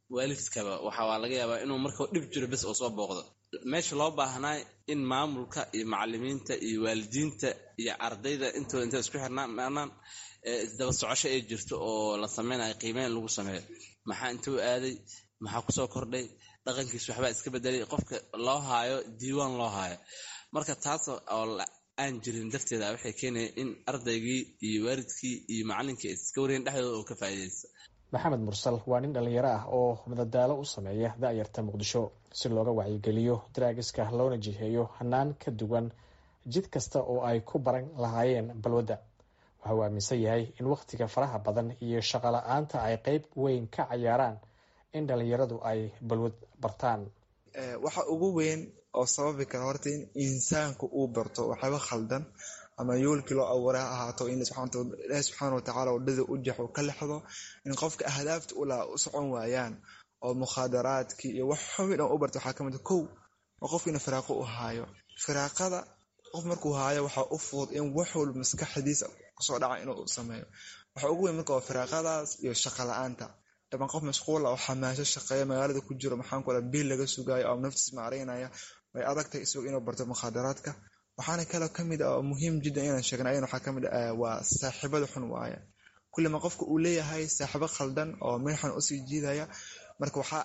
J: waalidkaba waa laga yaabaa inuu markuu dhib jiro bes oo soo booqdo. meesha loo baahnaa in maamulka iyo macalimiinta iyo waalidiinta iyo ardayda intooda intay isku xirnaan isdaba socosho ay jirto oo la sameynayo qiimeyn lagu sameeyo. maxaa intuu aaday, maxaa kusoo kordhay, dhaqankiisa waxbaa iska bedelay, qofka loo haayo diiwaan loo haayo. marka taas oo aan jirin darteeda waxay keenaya in ardaygii iyo waalidkii iyo macalinkii iska wareen dhexdooda oo ka faa'iideysta.
H: maxamed mursal waa nin dhalinyaro ah oo madadaalo u sameeya da'yarta muqdisho si looga wacyigeliyo daraagiska loona jiheeyo hanaan ka duwan jid kasta oo ay ku baran lahaayeen balwadda. waxa uu aaminsan yahay in wakhtiga faraha badan iyo shaqo la-aanta ay qeyb weyn ka cayaaraan in dhalinyaradu ay balwad bartaan.
C: waxa ugu weyn oo sababi kara horta in insaanku uu barto waxyaabo khaldan ama yoolkii loo abuuray ahaato in Ilaahay subxaanahu wa tacaala wadada u jaxo ka lexdo, in qofka ahdaafta u socon waayaan oo mukhaadaraadkii iyo wax xubin u barto. waxaa kamid kow oo qofkiina firaaqo u haayo. firaaqada qof markuu haayo waxaa u fudud in wax walba maskaxdiisa kusoo dhaca inuu sameeyo. waxa ugu weyn marka waa firaaqadaas iyo shaqo la-aanta. dhaban qof mashquul ah oo xamaasho shaqeeya magaalada ku jiro, maxaan ku oran biil laga sugaayo oo naftiis maareynaya, way adagtahay isagoo inuu barto mukhaadaraadka. waxaana kaloo kamid ah oo muhiim jiddan inaan sheegno ayana waxaa kamid ah waa saaxiibada xun waaye. kullima qofka uu leeyahay saaxiibo khaldan oo meel xun usii jiidaya, marka waxaa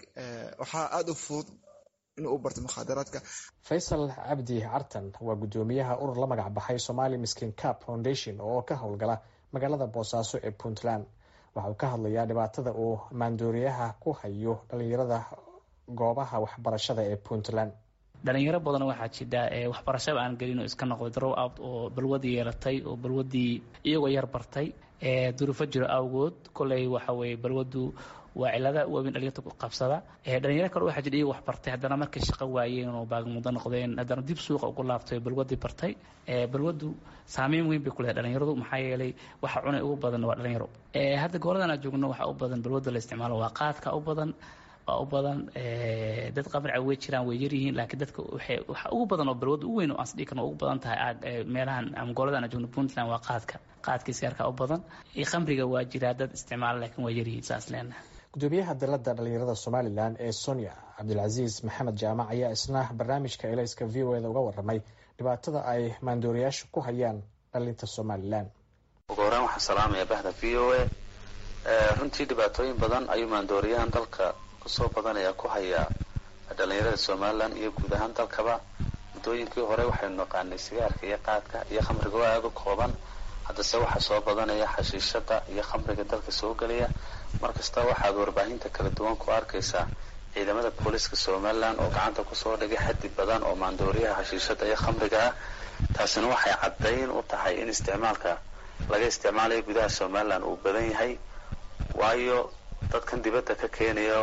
C: aada u fudud inuu barto mukhaadaraadka.
H: faysal cabdi cartan waa gudoomiyaha urur la magac baxay Somali Miskin Cup Foundation oo ka howlgala magaalada Boosaaso ee Puntland. waxa uu ka hadlayaa dhibaatada uu maandooriyaha ku hayo dhalinyarada goobaha waxbarashada ee Puntland.
K: dhalinyaro badan waxaa jira waxbarashada aan gelin oo iska noqday draw out oo balwadii yeelatay oo balwadii iyagoo yar bartay duruufo jiro awgood. kolay waxa weeye balwadu waa cilada waaweyn dhalinyarta ku qabsada. dhalinyaro kale waxaa jira iyagoo wax bartay haddana markay shaqo waayeen oo baagmudo noqdeen haddana dib suuqa ugu laabtay balwadii bartay. balwadu saameyn weyn bay ku leedahay dhalinyaradu maxaa yeelay waxa cunay ugu badan waa dhalinyaro. hadda gooladan aan joogno waxa u badan balwada la isticmaalo waa qaadka u badan dad qabrica way jiraan way yaryihiin laakiin dadka waxa ugu badan oo balwada u weyn oo asdii kan ugu badan tahay meelahan ama gooladan aan joogno Puntland waa qaadkiisa yarka u badan. khamriga waa jira dad isticmaala laakiin waa yaryihiin saas leenahay.
H: gudoomiyaha dalada dhalinyarada Somaliland ee Sonia Cabdilcaziz Maxamed Jaamac ayaa isna barnaamijka Elayska VOA uga waramay dhibaatada ay maandooriyaashu ku hayaan dhalinta Somaliland.
L: ugu horreyn waxaan salaamayaa bahda VOA. runtii dhibaatooyin badan ayuu maandooriyahan dalka kusoo badanaya ku haya dhalinyarada Somaliland iyo guud ahaan dalkaba. muddooyinkii hore waxaynu naqaanay sigaarka iyo qaadka iyo khamriga oo aad u kooban, haddase waxaa soo badanaya xashiishada iyo khamriga dalka soo gelaya. markasta waxaad warbaahinta kala duwan ku arkaysaa ciidamada booliska Somaliland oo gacanta kusoo dhigay xaddi badan oo maandooriyaha xashiishada iyo khamriga ah. taasina waxay caddayn u tahay in isticmaalka laga isticmaalayo gudaha Somaliland uu badan yahay, waayo dadkan dibadda ka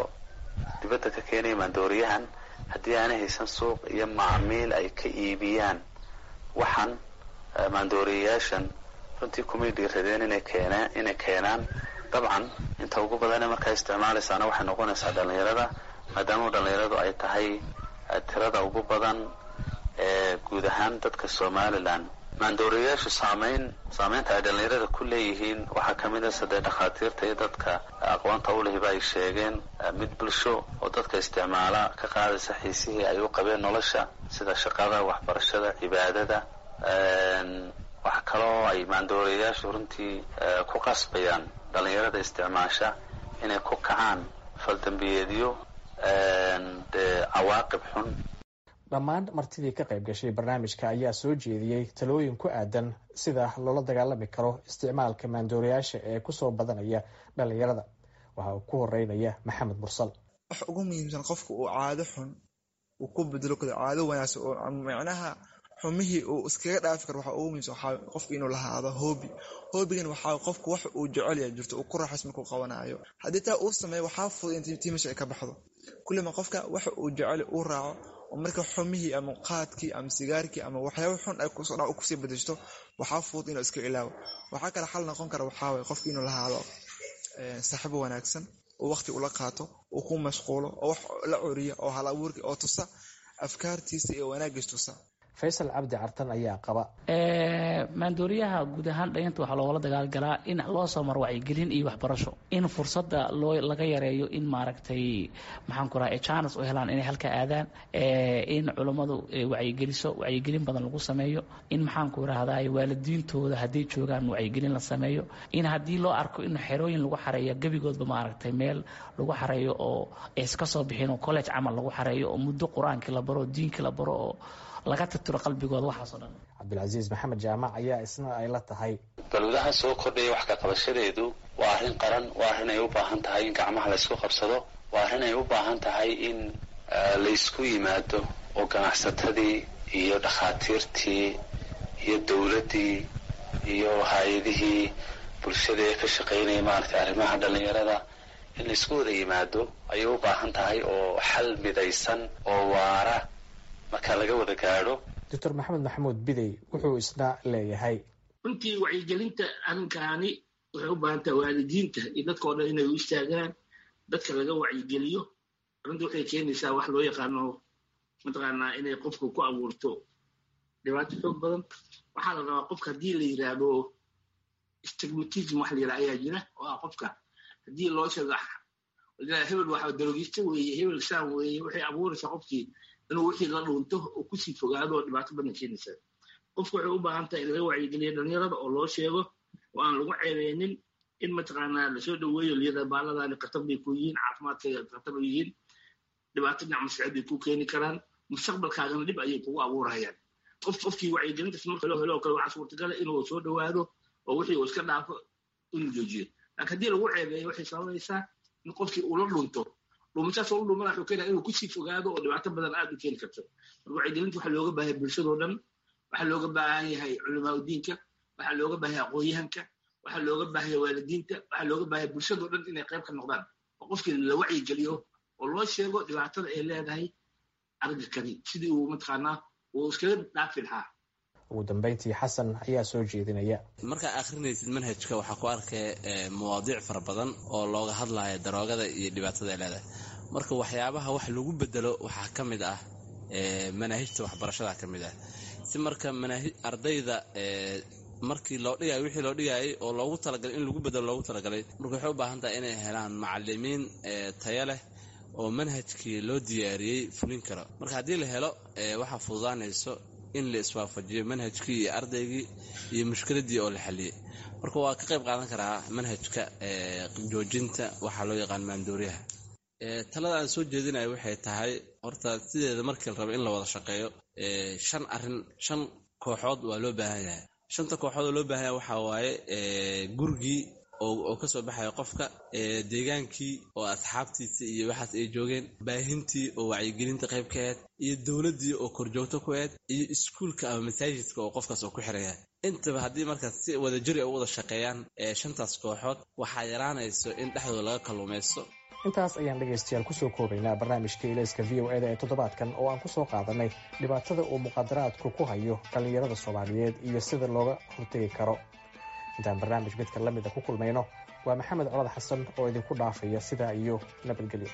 L: keenaya maandooriyahan haddii aanay haysan suuq iyo macaamiil ay ka iibiyaan waxaan maandooriyayaashan runtii kumay dhiiradeen inay keenaan. dabcan inta ugu badan markaa isticmaalaysaana waxay noqonaysaa dhalinyarada, maadaama dhalinyaradu ay tahay tirada ugu badan ee guud ahaan dadka Somaliland. maandooriyayaashu saameynta ay dhalinyarada ku leeyihiin waxaa kamid ah saddex dhakhaatiirta iyo dadka aqoonta u lehiba ay sheegeen mid bulsho oo dadka isticmaala ka qaadaysa xiisihii ay u qabeen nolosha sida shaqada, waxbarashada, cibaadada. waxa kaloo ay maandooriyayaashu runtii ku qasbayaan dhalinyarada isticmaasha inay ku kacaan faldambiyeedyo cawaaqib xun.
H: dhammaan martidii ka qayb gashay barnaamijka ayaa soo jeediyey talooyin ku aadan sida loola dagaalami karo isticmaalka maandooriyaasha ee kusoo badanaya dhalinyarada. waxa uu ku horeynaya Maxamed Mursal.
C: wax ugu muhiimsan qofka uu caado xun uu ku bedelo caado wanaagsan oo macnaha xumihii uu iskaga dhaafi karo. waxa ugu muhiimsan waxaa qofka inuu lahaado hoobigan waxaa qofku wax uu jecel yahay jirto uu ku raaxaysto markuu qabanayo. haddii taa uu sameeyo waxaa fudud in tiimasha ay ka baxdo. kullima qofka waxa uu jecel uu raaco oo marka xumihii ama qaadkii ama sigaarkii ama waxyaabo xun ay kusoo dhaco kusii bedeshto waxaa fudud inuu iska ilaawo. waxaa kale xal noqon kara waxaa waye qofka inuu lahaado saaxiibo wanaagsan oo waqti ula qaato oo ku mashquulo oo wax la curiyo oo hal abuurki oo tusa afkaartiisa iyo wanaagiisa tusa.
H: faysal cabdi cartan ayaa qaba
K: maandooriyaha guud ahaan dhalinyarta waxaa loogala dagaalgalaa in loo soo maro wacyigelin iyo waxbarasho, in fursada laga yareeyo in maaragtay maxaan ku rahay chance u helaan inay halka aadaan, in culummadu wacyigelin badan lagu sameeyo, in maxaan ku rahdaa waalidiintooda hadday joogaan wacyigelin la sameeyo, in haddii loo arko in xerooyin lagu xareeyo gebigoodba maaragtay meel lagu xareeyo oo iska soo bixin oo college camal lagu xareeyo oo muddo qur-aankii la baro, diinkii la baro oo laga tirtiro qalbigooda, waxaasoo dhan.
H: cabdilcasiis maxamed jaamac ayaa isna ay la tahay
L: balwadaha soo kordhaya wax ka qabashadeedu waa arrin qaran, waa arrin ay u baahan tahay in gacmaha laysku qabsado, waa arrin ay u baahan tahay in laysku yimaado oo ganacsatadii iyo dhakhaatiirtii iyo dowladdii iyo hay-adihii bulshada ee ka shaqaynaya maaragtay arrimaha dhallinyarada in laysku wada yimaado ayay u baahan tahay oo xal midaysan oo waara marka laga wada gaadho.
H: doctor maxamed maxamuud bidey wuxuu isna leeyahay
I: runtii wacyigelinta arrinkaani waxay u baahan tahay waalidiinta iyo dadkao dhan inay u istaagaan, dadka laga wacyigeliyo. arrinta waxay keenaysaa wax loo yaqaano mataqaanaa inay qofka ku abuurto dhibaato xoog badan. waxaa la rabaa qofka haddii la yidhaahdo stigmatism wax la yidhaha ayaa jira, oo ah qofka haddii loo sheego hebel waxa darogista weeye, hebel saan weeye, waxay abuuraysaa qofkii inuu wixii la dhuunto oo kusii fogaado oo dhibaato badan keenaysa. qofka waxay u baahan tahay in laga wacyigeliyo dhalinyarada oo loo sheego oo aan lagu ceebeynin, in mataqaanaa lasoo dhaweeyo liyada baaladani khatar bay ku yihiin, caafimaadkayga khatar u yihiin, dhibaato dhinac maskaxeed bay ku keeni karaan, mustaqbalkaagana dhib ayay kugu abuurayaan. qofkii wacyigelintaas marka loo helo oo kale waxaa suurtagala inuu soo dhawaado oo wixii uu iska dhaafo inuu joojiyo. laakiin haddii lagu ceebeeyo waxay sababaysaa in qofkii uu la dhunto, dhuumashaas oo u dhumana wuxuu keenaya inuu kusii fogaado oo dhibaato badan aad u keeni karto. marka wacyigelinta waxaa looga baahan yahay bulshadoo dhan, waxaa looga baahan yahay culimaa udiinka, waxaa looga baahan yahay aqoon-yahanka, waxaa looga baahan yahay waalidiinta, waxaa looga baahan yahay bulshadoo dhan inay qayb ka noqdaan oo qofkii la wacyigeliyo oo loo sheego dhibaatada ay leedahay argakani sidii uu mataqaanaa uu iskaga dhaafi lahaa.
H: ugu dambeyntii xasan ayaa soo jeedinaya
J: markaa akhrinaysid manhajka waxaa ku arkay mawaadiic fara badan oo looga hadlaya daroogada iyo dhibaatada ay leedahay. marka waxyaabaha wax lagu bedelo waxaa ka mid ah manaahijta waxbarashada ka mid ah, si marka ardayda markii loo dhigayo wixii loo dhigayay oo loogu talagalay in lagu bedelo loogu talagalay, marka waxay u baahan tahay inay helaan macallimiin tayo leh oo manhajkii loo diyaariyey fulin karo. marka haddii la helo waxaa fududaanayso in la iswaafajiyo manhajkii iyo ardaygii iyo mushkiladii oo la xaliyey. marka waa ka qayb qaadan karaa manhajka joojinta waxaa loo yaqaan maandooriyaha. talada aan soo jeedinayo waxay tahay horta sideeda markii la rabo in la wada shaqeeyo 5 kooxood waa loo baahan yahay. 5 kooxood oo loo baahan yahay waxaa waaye gurigii oo ka soo baxaya qofka, deegaankii oo asxaabtiisa iyo waxaas ay joogeen, baahintii oo wacyigelinta qayb ka ahayd, iyo dowladdii oo korjoogto ku ahayd, iyo iskuulka ama masaajidka oo qofkaas oo ku xiraya. intaba haddii markaas si wadajiri ay u wada shaqeeyaan 5taas kooxood waxaa yaraanayso in dhexdooda laga kalluumaysto.
H: intaas ayaan dhegaystayaal kusoo koobaynaa barnaamijka ilayska v o eda ee toddobaadkan oo aan kusoo qaadanay dhibaatada uu muqaadaraadku ku hayo dhallinyarada soomaaliyeed iyo sida looga hortegi karo. intaan barnaamij midka la mida ku kulmayno waa maxamed colad xasan oo idinku dhaafaya sidaa iyo nabadgelyo.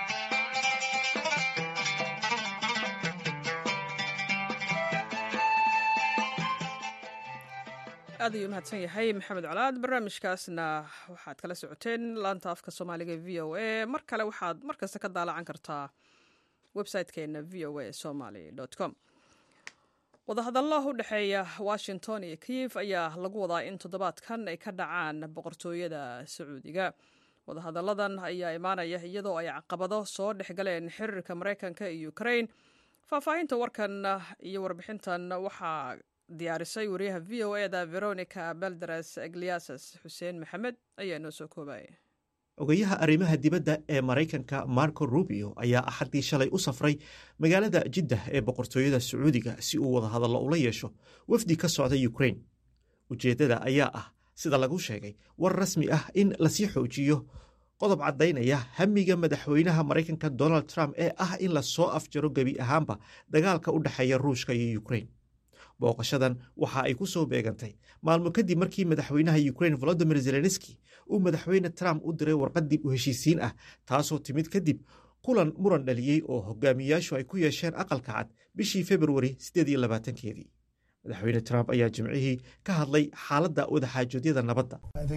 A: aad ayuu mahadsan yahay maxamed colaad. barnaamijkaasna waxaad kala socoteen laanta afka soomaaliga v o a. mar kale waxaad markasta ka daalacan kartaa website-keena v o a somaly com. wadahadallo u dhexeeya washington iyo kiyif ayaa lagu wadaa in toddobaadkan ay ka dhacaan boqortooyada sacuudiga. wadahadalladan ayaa imaanaya iyadoo ay caqabado soo dhexgaleen xiriirka maraykanka iyo ukraine. faahfaahinta warkan iyo warbixintan waxaa diyaarisay wariyaha v o eda veronica balderas iglesias. xuseen maxamed ayaa noo soo koobaya.
M: ogayaha arrimaha dibadda ee maraykanka marco rubio ayaa axaddii shalay u safray magaalada jiddah ee boqortooyada sacuudiga si uu wadahadallo ula yeesho wafdi ka socda ukraine. ujeeddada ayaa ah sida lagu sheegay war rasmi ah in lasii xoojiyo qodob caddaynaya hamiga madaxweynaha maraykanka donald trump ee ah in lasoo afjaro gebi ahaanba dagaalka u dhexeeya ruushka iyo ukraine. booqashadan waxa ay ku soo beegantay maalmo kadib markii madaxweynaha ukraine volodimir zelenski uu madaxweyne trump u diray warqad dib u heshiisiin ah, taasoo timid kadib kulan muran dhaliyey oo hogaamiyayaashu ay ku yeesheen aqalka cad bishii Februari 28keedii. madaxweyne Trump ayaa jimcihii ka hadlay xaaladda wadaxaajoodyada nabadda.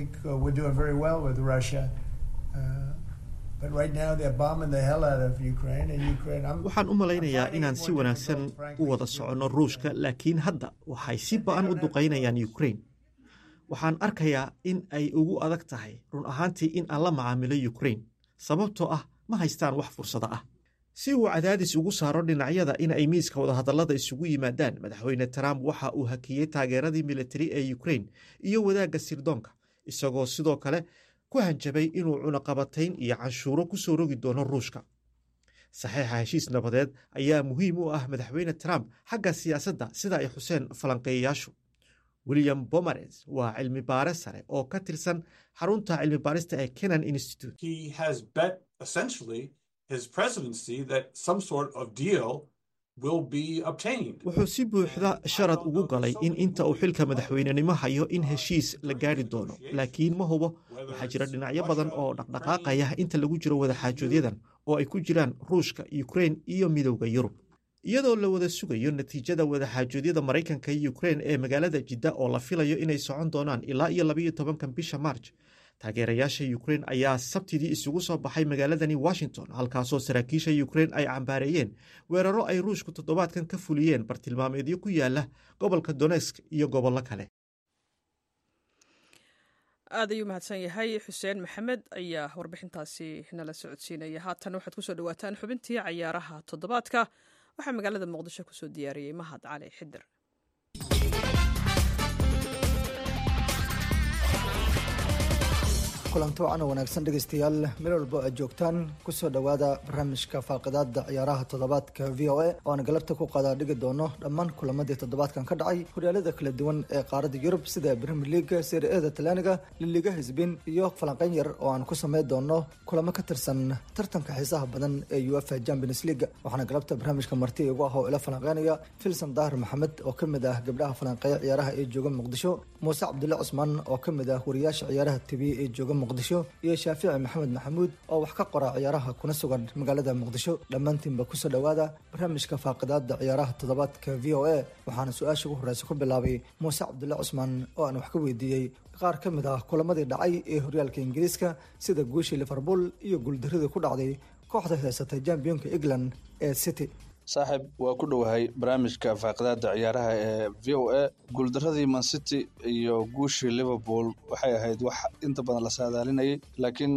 M: waxaan u malaynayaa inaan si wanaagsan u wada soconno Ruushka, laakiin hadda waxay si ba'an u duqaynayaan Ukraine. waxaan arkayaa in ay ugu adag tahay run ahaantii in aan la macaamilo Ukraine sababtoo ah ma haystaan wax fursada ah. si uu cadaadis ugu saaro dhinacyada in ay miiska wadahadallada isugu yimaadaan, madaxweyne Trump waxa uu hakiyey taageeradii militari ee Ukraine iyo wadaagga sirdoonka, isagoo sidoo kale ku hanjabay inuu cunaqabatayn iyo canshuuro ku soo rogi doono Ruushka. saxiixa heshiis nabadeed ayaa muhiim u ah madaxweyne Trump xagga siyaasadda sida ay xuseen falanqeeyayaashu. William Pomerantz waa cilmi baare sare oo ka tirsan xarunta cilmi baarista ee Kennan Institute. wuxuu si buuxda sharad ugu galay in inta uu xilka madaxweynenimo hayo in heshiis la gaari doono, laakiin ma hubo. waxaa jira dhinacyo badan oo dhaqdhaqaaqaya inta lagu jiro wadaxaajooodyadan oo ay ku jiraan Ruushka, Ukraine iyo midowda Yurub. iyadoo la wada sugayo natiijada wadaxaajoodyada Maraykanka iyo Ukraine ee magaalada Jidda oo la filayo inay socon doonaan ilaa iyo 12 bisha March, taageerayaasha Ukraine ayaa sabtidii isugu soo baxay magaaladani Washington, halkaasoo saraakiisha Ukraine ay cambaareeyeen weeraro ay Ruushku toddobaadkan ka fuliyeen bartilmaameedyo ku yaala gobolka Donetsk iyo gobollo kale.
A: aad ayuu mahadsan yahay xuseen maxamed ayaa warbixintaasi nala socodsiinaya. haatan waxaad kusoo dhawaataan xubintii cayaaraha toddobaadka. waxaa magaalada Muqdisho kusoo diyaariyey Mahad Cali Xidir.
N: kulanti wacan oo wanaagsan dhegaystayaal meel walbo aad joogtaan kusoo dhowaada barnaamijka faaqidaada ciyaaraha toddobaadka VOA oo aan galabta ku qadaa dhigi doono dhammaan kulamadii toddobaadkan ka dhacay horyaalada kala duwan ee qaaradda Yurub sida Premier League, Serie A Talyaaniga, Liga Hisbin iyo falanqeyn yar oo aan ku sameyn doono kulamo ka tirsan tartanka xiisaha badan ee UEFA Champions League. waxaana galabta barnaamijka marti igu ah oo ila falanqeynaya Filsan Dahir Maxamed oo ka mid ah gabdhaha falanqeeya ciyaaraha ee jooga Muqdisho, Muuse Cabdulle Cusmaan oo ka mid ah wariyaasha ciyaaraha TV ee jooga Muqdisho iyo Shaafici Maxamed Maxamuud oo wax ka qora ciyaaraha kuna sugan magaalada Muqdisho. dhammaantiinba kusoo dhowaada barnaamijka faaqidaada ciyaaraha toddobaadka VOA. waxaana su-aasha ugu horeysa ku bilaabay Muuse Cabdulle Cusmaan oo aan wax ka weydiiyey qaar ka mid ah kulamadii dhacay ee horyaalka Ingiriiska sida guushii Liverpool iyo guuldaradii ku dhacday kooxda haysatay championka England ee City.
O: saaxiib waa ku dhowahay barnaamijka faaqidaada ciyaaraha ee VOA. guuldaradii Man City iyo guushii Liverpool waxay ahayd wax inta badan la saadaalinayay, laakiin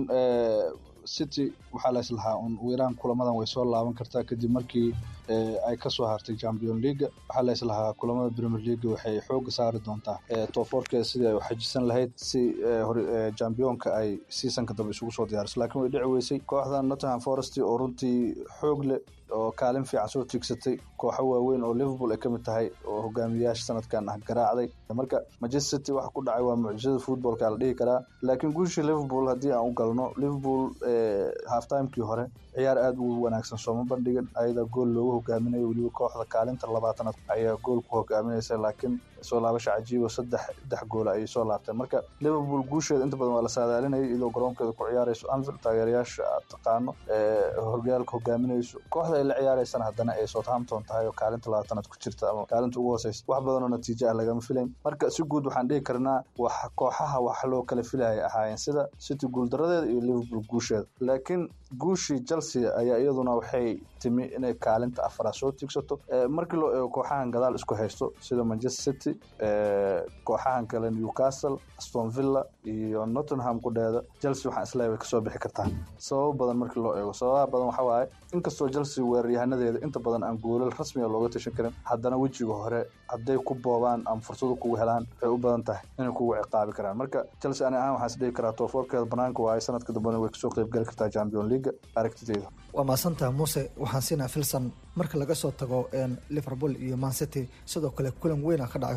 O: City waxaa la islahaa ugu yaraan kulamadan way soo laaban kartaa kadib markii ay ka soo hartay Champions League. waxaa la islahaa kulamada Premier League waxay xooga saari doontaa top 4 sidii ay u xajisan lahayd si championka ay seasonka dambe isugu soo diyaariso, laakiin way dhici weysay. kooxda Nottingham Forest oo runtii xoog leh oo kaalin fiican soo tiigsatay kooxo waaweyn oo Liverpool ay ka mid tahay oo hogaamiyayaasha sanadkan ah garaacday. marka Manchester City waxa ku dhacay waa mucjisada footballka la dhihi karaa, laakiin guushii Liverpool haddii aan u galno, Liverpool half time-kii hore ciyaar aad u wanaagsan sooma bandhigan, ayada gool loogu hogaaminayo, weliba kooxda kaalinta 20aad ayaa gool ku hogaaminaysa, laakiin soo laabasha cajiibo saddex gool ay soo laabteen. marka Liverpool guusheeda inta badan waa la saadaalinayay iyadoo garoonkeeda ku ciyaarayso Anfield, taageerayaasha aad taqaano horyaalka hogaaminayso. kooxda ay la ciyaaraysana haddana ay Southampton tahay oo kaalinta 20aad ku jirta ama kaalinta ugu hooseysa, wax badan oo natiijo ah lagama filayn. marka si guud waxaan dhihi karnaa kooxaha wax loo kala filayay ahaayeen sida City guuldaradeeda iyo Liverpool guusheeda, laakiin guushii Chelsea ayaa iyaduna waxay timi inay kaalinta 4 soo tiigsato. markii loo eego kooxahan gadaal isku haysto sida Manchester City, kooxahan kale Newcastle, Aston Villa iyo Nottingham ku dheeda, Chelsea waxaan isleeyahay way kasoo bixi kartaa sababo badan. markii loo eego sababaha badan waxa waaye inkastoo Chelsea weeraryahaanadeeda inta badan aan goolal rasmi ah looga tashan karin, haddana wejiga hore hadday ku boobaan ama fursado kugu helaan waxay u badan tahay inay kugu ciqaabi karaan. marka Chelsea ani ahaan waxaan isdhihi karaa top 4 banaanka waaye, sanadka dambena way kasoo qayb gali kartaa Champions League aragtideeda.
N: waa maasantaha Muuse. waxaan siinaa Filsan marka laga soo tago Liverpool iyo Man City sidoo kale kulan weyn ka dhacay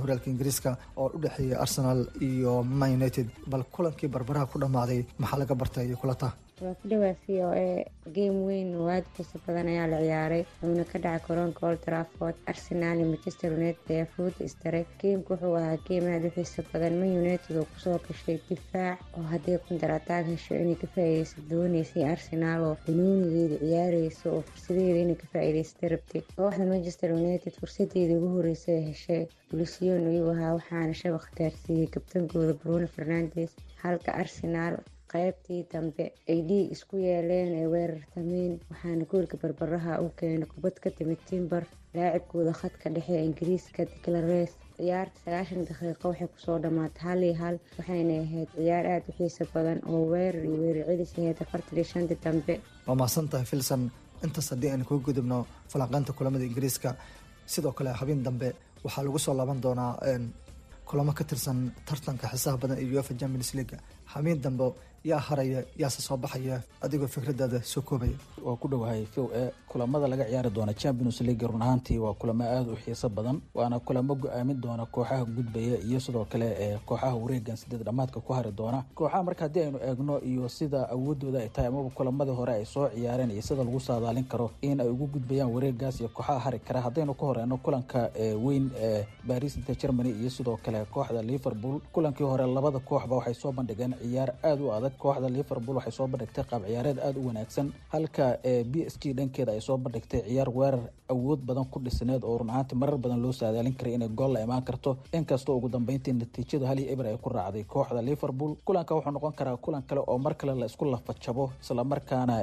N: horyaalka ingiriiska oo u dhexeeyay Arsenal iyo Man United bal kulankii barbaraha ku dhamaaday maxaa laga bartay iyo kulata
P: waa ku dhawaa VOA game weyn oo aad xiiso badan ayaa la ciyaaray wuxuuna ka dhacay garoonka Old Trafford. Arsenal iyo Manchester United ayaa fooda istaray. Gameku wuxuu ahaa game aad u xiiso badan. Man United oo kusoo gashay difaac oo haddii counter attack hesho inay ka faa'iideyso dooneysay. Arsenal oo xunuunigeeda ciyaareysa oo fursadeeda inay ka faa'iideysto rabtay. Kooxda Manchester United fursadeedii ugu horeysay ay heshay Luciano iyagu ahaa waxaana shabaq gaarsiiyey kabtankooda Bruno Fernandes, halka Arsenal qaybtii dambe ay dhiig isku yeeleen ay weerartameen waxaana goolka barbaraha u keenay kubad ka timid Timber laacibkooda khadka dhexe ee Ingiriiska Declan Rice. ciyaarta 90 daqiiqo waxay kusoo dhamaatay 1-1 waxayna ahayd ciyaar aad u xiiso badan oo weerar iyo weerar celis ahayd 45 dambe.
N: waa mahadsantahay Filsan. intaas haddii aan ku gudubno falanqaynta kulamada Ingiriiska sidoo kale habeen dambe waxaa lagu soo laaban doonaa kulamo ka tirsan tartanka xisaab badan ee UEFA Champions League. habeen dambe yaa haraya yaase soo baxaya adigoo fikradaada soo koobaya.
Q: waa ku dhowahay kulamada laga ciyaari doona Champions League run ahaantii waa kulamo aad u xiiso badan waana kulamo go'aamin doona kooxaha gudbaya iyo sidoo kale kooxaha wareegan sideed dhamaadka ku hari doona. kooxaha marka haddii aynu eegno iyo sida awoodooda ay tahay ama kulamada hore ay soo ciyaareen iyo sida lagu saadaalin karo in ay ugu gudbayaan wareegaas iyo kooxaha hari kara haddaynu ka horeyno kulanka weyn Paris Saint-Germain iyo sidoo kale kooxda Liverpool. kulankii hore labada kooxba waxay soo bandhigeen ciyaar aad u adag. kooxda Liverpool waxay soo bandhigtay qaab ciyaareed aad u wanaagsan halka PSG dhankeeda ay soo bandhigtay ciyaar weerar awood badan ku dhisneed oo run ahaantii marar badan loo saadaalin karay inay gool la imaan karto inkastoo ugu dambeyntii natiijada 1-0 ay ku raacday kooxda Liverpool. kulanka wuxuu noqon karaa kulan kale oo mar kale la isku lafajabo isla markaana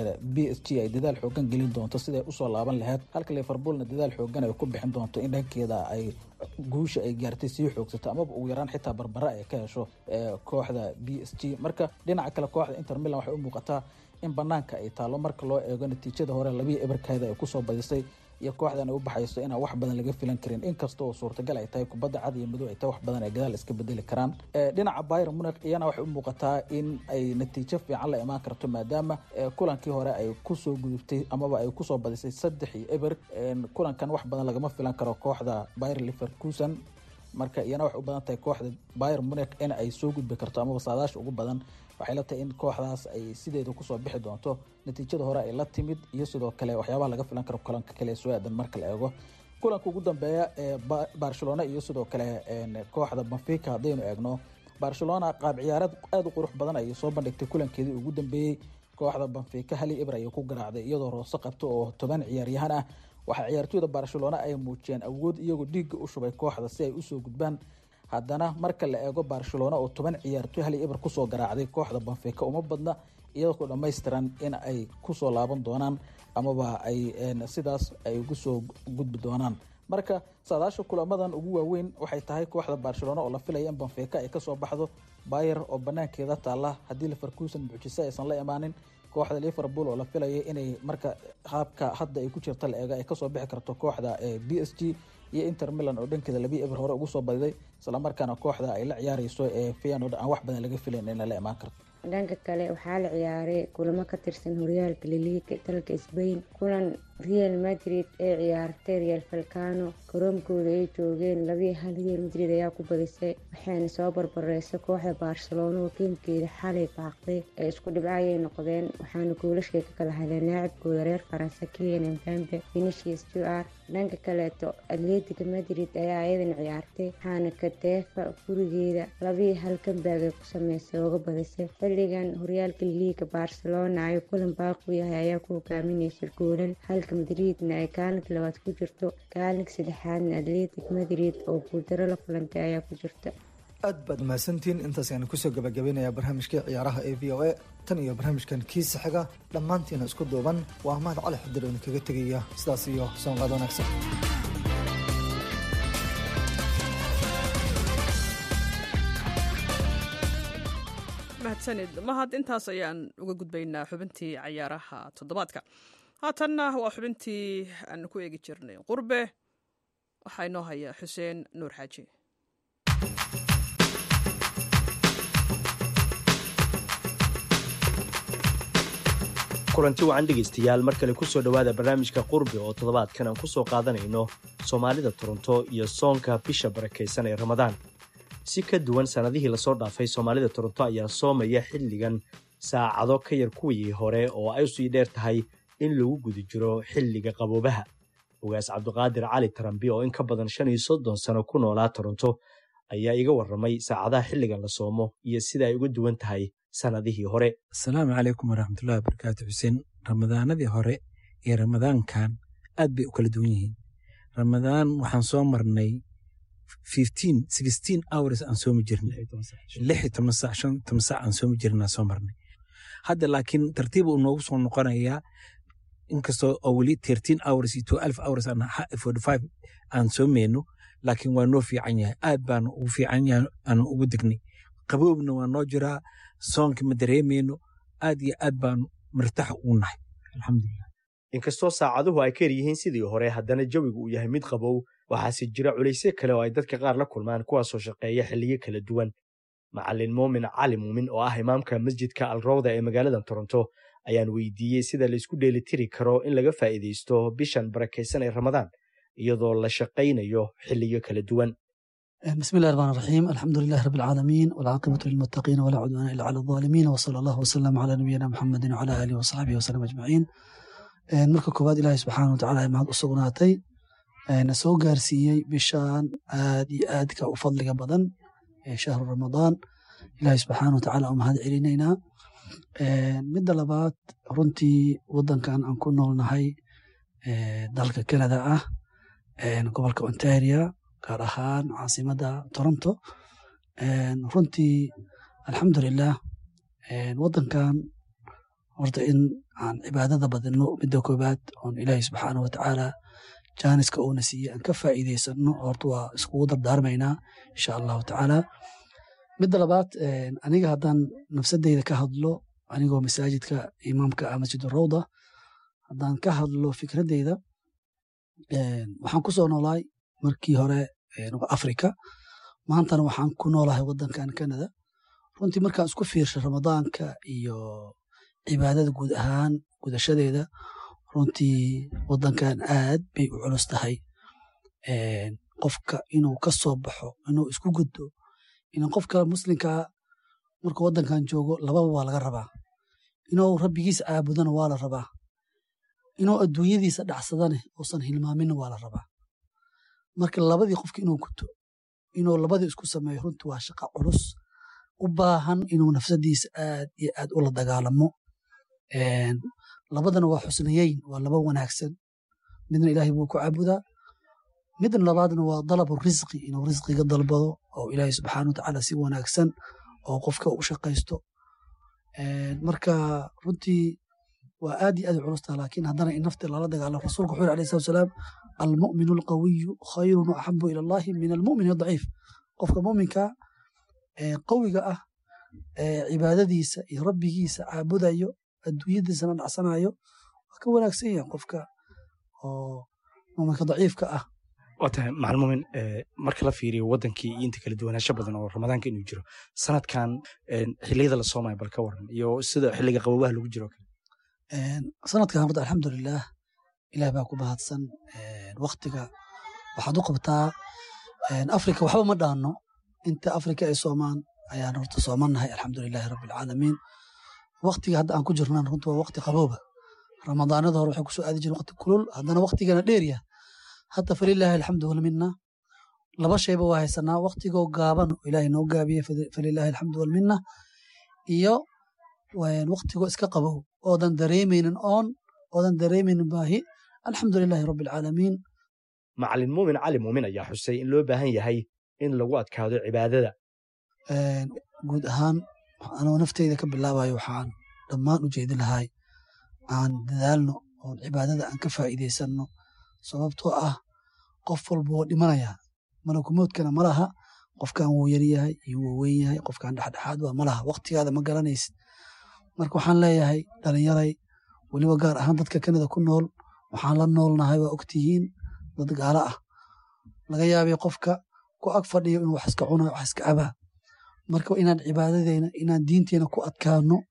Q: PSG ay dadaal xoogan gelin doonto siday u soo laaban lahayd halka Liverpoolna dadaal xoogan ay ku bixin doonto in dhankeeda ay guusha ay gaartay sii xoogsato ama ugu yaraan xitaa barbara ay ka hesho kooxda PSG. marka dhinaca kale kooxda Inter Milan waxay u muuqataa in banaanka ay taalo marka loo eego natiijada hore 2-0 ay ku soo badisay iyo kooxdan ay u baxayso inaan wax badan laga filan karin inkastoo suurtagal ay tahay kubadda cad iyo madow ay tahay wax badan ay gadaal iska bedeli karaan. dhinaca Bayern Munich iyana waxay u muuqataa in ay natiijo fiican la imaan karto maadaama kulankii hore ay ku soo gudubtay amaba ay ku soo badisay 3-0. kulankan wax badan lagama filan karo kooxda Bayer Leverkusen marka iyana waxay u badan tahay kooxda Bayern Munich in ay soo gudbi karto amaba saadaasha ugu badan waxay la tahay in kooxdaas ay sideeda ku soo bixi doonto natiijada hore ay la timid iyo sidoo kale waxyaabaha laga filan karo kulanka kale soo aadan marka la eego. kulanka ugu dambeeya ee Barcelona iyo sidoo kale kooxda Benfica haddaynu eegno Barcelona qaab ciyaareed aad u qurux badan ay soo bandhigtay kulankeedii ugu dambeeyay. kooxda Benfica 1-0 ay ku garaacday iyadoo roose qabto oo 10 ciyaaryahan ah. waxa ciyaartoyda Barcelona ay muujiyeen awood iyagoo dhiig u shubay kooxda si ay u soo gudbaan. haddana marka la eego Barcelona oo 10 ciyaartoy 1-0 ku soo garaacday kooxda Benfica uma badna iyadoo ku dhameystiran in ay ku soo laaban doonaan amaba ay sidaas ay ugu soo gudbi doonaan. marka saadaasha kulamadan ugu waaweyn waxay tahay kooxda Barcelona oo la filayo in Benfica ay ka soo baxdo Bayer oo banaankeeda taala haddii Leverkusen mucjisa aysan la imaanin. kooxda Liverpool oo la filayo inay marka qaabka hadda ay ku jirto la eego ay ka soo bixi karto kooxda PSG iyo Inter Milan oo dhankeeda 2-0 hore ugu soo badiday isla markaana kooxda ay la ciyaareyso Feyenoord aan wax badan laga filayn in la imaan karto.
P: dhanka kale waxaa la ciyaaray kulamo ka tirsan horyaalka Liga dalka Spain. kulan Real Madrid ee ciyaartay Real Vallecano garoonkooda ay joogeen 2-1 Real Madrid ayaa ku badisay waxaana soo barbareysay kooxda Barcelona oo tiimkeeda xalay baaqday ee isku dhibcayay noqdeen waxaana goolashay ka kala heleen laacibkooda reer Faransa Kylian Mbappe Vinicius Junior. dhanka kale Atletico Madrid ayaa iyadana ciyaartay waxaana Katefa gurigeeda 2-1 comeback ay ku sameysay uga badisay. xilligan horyaalka Liga Barcelona ay kulan baaqu yahay ayaa ku hogaaminaysa goolal halka Madridna ay kaalinka labaad ku jirto kaalinka saddexaadna Atletico Madrid oo guuldaro la kulantay ayaa ku jirta.
N: aad baad mahadsantiin intaas ayaan kusoo gabagabaynayaa barnaamijkii ciyaaraha ee VOA tan iyo barnaamijkan kiisa xiga dhammaantiina isku duuban waa Ahmad Cali Xadir oo kaga tegaya sidaas iyo soo qaad wanaagsan.
A: mahadsanid mahad intaas ayaan uga gudbaynaa xubintii ciyaaraha toddobaadka. haatanna waa xubintii aan ku eegi jirnay qurbe waxaa inoo haya Xuseen Nuur Xaaji.
R: kulanti wacan dhegaystayaal mar kale ku soo dhowaada barnaamijka qurbi oo toddobaadkan aan ku soo qaadanayno soomaalida toronto iyo soonka bisha barakaysan ee ramadaan si ka duwan sannadihii lasoo dhaafay soomaalida toronto ayaa soomaya xilligan saacado ka yar kuwii hore oo ay usii dheer tahay in lagu guda jiro xilliga qaboobaha ogaas cabdiqaadir cali tarambi oo in ka badan 35 sano ku noolaa toronto ayaa iga warramay saacadaha xilligan la soomo iyo sida ay uga duwan tahay sanadihii hore.
S: Asalaamu calaykum waraxmatullahi wabarakaatu xuseen. Ramadaanadii hore iyo ramadaankan aad bay u kala duwan yihiin. Ramadaan waxaan soo marnay 16 hours aan soomi jirnay 16 saac aan soomi jirnaa soo marnay. Hadda laakiin tartiib uu noogu soo noqonayaa inkastoo oo weli 13 hours iyo 12 hours aan 45 aan soomeyno laakiin waa noo fiican yahay aad baan ugu fiican yahay aan ugu degnay qaboobna waa noo jiraa soonka ma dareemeyno aad iyo aad baan martax u nahay alxamdulilah.
R: Inkastoo saacaduhu ay ka yar yihiin sidii hore haddana jawigu uu yahay mid qabow waxaase jira culaysyo kale oo ay dadka qaar la kulmaan kuwaasoo shaqeeya xilliyo kala duwan. Macallin Muumin Cali Muumin oo ah imaamka masjidka Al Rawda ee magaalada Toronto ayaan weydiiyey sida la isku dheelitiri karo in laga faa'iideysto bishan barakaysan ee Ramadaan iyadoo la shaqaynayo xilliyo kala duwan.
T: بسم الله الرحمن الرحيم الحمد لله رب العالمين والعاقبة للمتقين ولا عدوان إلا على الظالمين وصلى الله وسلم على نبينا محمد وعلى آله وصحبه وسلم أجمعين. marka koobaad ilaahay subxaanahu watacaala mahad u sugnaatay na soo gaarsiiyey bishaan aad iyo aadka u fadliga badan ee shahru ramadaan ilaahay subxaanahu watacaala u mahad celinaynaa. midda labaad runtii wadankan aan ku noolnahay dalka Canada ah gobolka Ontario gaar ahaan caasimadda Toronto runtii alxamdulilah wadankan horta in aan cibaadada badino midda koobaad oon ilaahay subxaanahu watacaala jaaniska uuna siiyey aan ka faa'iidaysano horta waa iskugu dardaarmaynaa insha allahu tacaala. midda labaad aniga haddaan nafsadeyda ka hadlo anigoo masaajidka imaamka ah masjid rawda haddaan ka hadlo fikradeyda waxaan ku soo noolaay markii hore Afrika maantana waxaan ku noolahay wadankan Canada. runtii markaan isku fiirsho ramadaanka iyo cibaadada guud ahaan gudashadeeda runtii wadankan aad bay u culus tahay qofka inuu ka soo baxo inuu isku gudbo inuu qofka muslimka markuu wadankan joogo lababa waa laga rabaa inuu rabbigiisa caabudana waa la rabaa inuu adduunyadiisa dhacsadane uusan hilmaaminna waa la rabaa. marka labadii qofka inuu guto inuu labadii isku sameeyo runtii waa shaqo culus u baahan inuu nafsadiisa aad iyo aad ula dagaalamo. labadana waa xusnayeyn waa laba wanaagsan midna ilaahay buu ku caabudaa midna labaadna waa dalabu risqi inuu risqiga dalbado oo ilaahay subxaanahu watacaala si wanaagsan oo qofka u shaqaysto. marka runtii waa aad iyo aad u culusta laakiin haddana in nafta lala dagaalamo rasuulku wuxuu yiri alayhi salatu wasalaam almu'minu alqawiyyu khayrun wa ahabbu ila allahi min almu'min addaciif. qofka mu'minka qawiga ah cibaadadiisa iyo rabbigiisa caabudayo adduunyadiisana dhacsanayo waa ka wanaagsan yahay qofka oo mu'minka daciifka ah.
R: watahay macalmumin marka la fiiriyo wadankii iyo inta kala duwanaansho badan oo ramadaanka inuu jiro sanadkan xilliyada la soomayo bal ka waran iyo sida xilliga qabowaha lagu jiro
T: sanadkan horta alxamdulilah ilaah baa ku mahadsan waqtiga waxaad u qabtaa Afrika waxba ma dhaano inta Afrika ay soomaan ayaan horta soomanahay alxamdulilahi rabbil caalamiin. waqtiga hadda aan ku jirnaan runtii waa waqti qabooba ramadaanada hore waxay ku soo aadi jireen waqti kulul haddana waqtigana dheerya hadda falilaahi alxamdu wal minna laba shayba waa haysanaa waqtigoo gaaban ilaahay noo gaabiyey falilaahi alxamdu wal minna iyo waqtigoo iska qabow oodan dareemeynin oodan dareemeynin baahi alxamdulilaahi rabbil caalamiin.
R: macallin Muumin Cali Muumin ayaa xusay in loo baahan yahay in lagu adkaado cibaadada.
T: guud ahaan anoo nafteyda ka bilaabayo waxaan dhammaan u jeedi lahay aan dadaalno oo cibaadada aan ka faa'iidaysano sababtoo ah qof walba wuu dhimanayaa malakumoodkana ma laha qofkan wuu yar yahay iyo wuu weyn yahay qofkan dhexdhexaad waa ma laha waqtigaada ma garanaysid. marka waxaan leeyahay dhalinyaray weliba gaar ahaan dadka Canada ku nool waxaan la noolnahay waa ogtihiin dad gaala ah laga yaabay qofka ku ag fadhiyo inuu wax iska cuno wax iska cabaa. marka inaan cibaadadeena inaan diinteena ku adkaano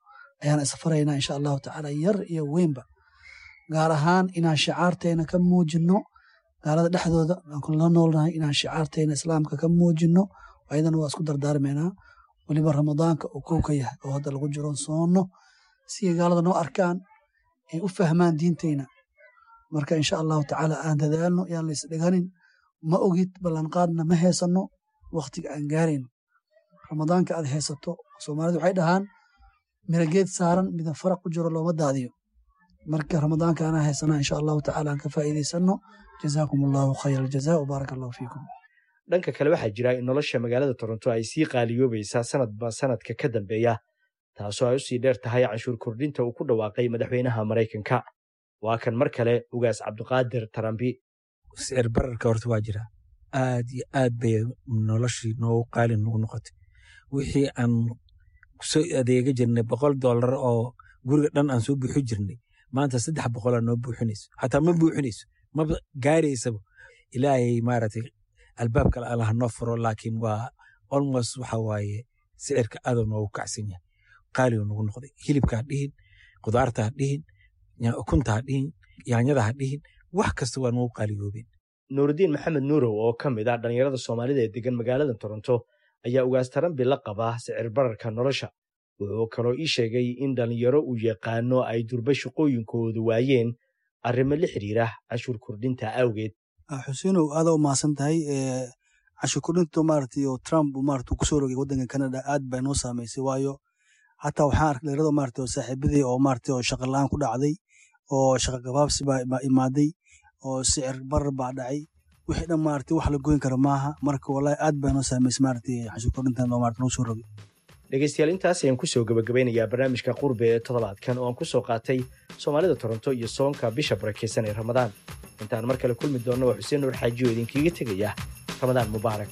T: ayaan isfaraynaa insha allahu tacaala yar iyo weynba gaar ahaan inaan shicaarteena ka muujino gaalada dhexdooda aan kula noolnahay inaan shicaarteena islaamka ka muujino ayadana waa isku dardaarmaynaa weliba ramadaanka oo kow ka yahay oo hadda lagu jiro soonno si ay gaalada noo arkaan ay u fahmaan diinteyna marka insha allahu tacaala aan dadaalno yaan la isdhiganin ma ogid ballanqaadna ma heesanno waktiga aan gaarayno ramadaanka aad heesato soomaalidu waxay dhahaan mirageed saaran midan faraq ku jiro looma daadiyo marka ramadaanka anaa heesanaa insha allahu tacaala aan ka faa'iidaysanno jazaakum allahu khayra aljazaa wabaaraka allahu fiikum
R: dhanka kale waxaa jira in nolosha magaalada toronto ay sii qaaliyoobaysaa sanadba sanadka ka dambeeya taasoo ay usii dheer tahay canshuur kordhinta uu ku dhawaaqay madaxweynaha maraykanka waa kan mar kale ugaas cabdiqaadir tarambi
S: sicir bararka horta waa jira aad iyo aad bay noloshii noogu qaali nagu noqotay wixii aan kusoo adeega jirnay $100 oo guriga dhan aan soo buuxi jirnay maanta 300 noo buuxinayso xataa ma buuxinayso ma gaaraysaba ilaahay maaragtay albaab kale allah noo furo laakiin waa almost waxa waaye sicirka aad noogu kacsan yahay qaali nagu noqday hilibka dhihin qudaarta dhihin ukunta dhihin yaanyada dhihin wax kasta waa nagu qaaliyoobeen
R: nuurudiin maxamed nuurow oo ka mid ah dhalinyarada soomaalida ee degan magaalada toronto ayaa ugaas tarambi la qabaa sicir bararka nolosha wuxuu kaloo ii sheegay in dhalinyaro uu yaqaano ay durba shaqooyinkoodu waayeen arrimo la xiriira canshuur kordhinta awgeed
T: xuseenow aada u mahadsan tahay canshuur kordhinta maaragtay oo Trump maaragtay ku soo rogay waddanka Canada aad bay noo saameysay waayo hataa waxaan arkay dhalinyarada maaragtay oo saaxiibadii oo maaragtay oo shaqo la'aan ku dhacday oo shaqo gabaabsi baa imaaday oo sicir barar baa dhacay wixii dhan maaragtay wax la goyn karo maaha marka wallahi aad bay noo saameysay maaragtay canshuur kordhintan oo maaragtay noo soo rogay
R: dhegaystayaal intaas ayaan ku soo gabagabeynayaa barnaamijka qurbe ee toddobaadkan oo aan ku soo qaatay soomaalida toronto iyo soonka bisha barakeysan ee ramadaan intaan mar kale kulmi doonno waa xuseen nuur xaaji oo idinkiiga tegaya ramadaan mubaarak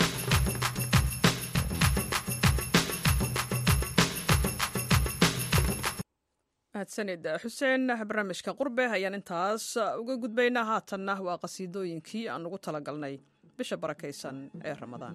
A: mahadsanid xuseen barnaamijka qurbe ayaan intaas uga gudbaynaa haatanna waa qasiidooyinkii aan ugu talagalnay bisha barakeysan ee ramadaan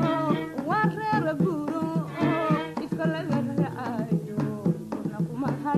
U: Ifka laga raacayo kuna kuma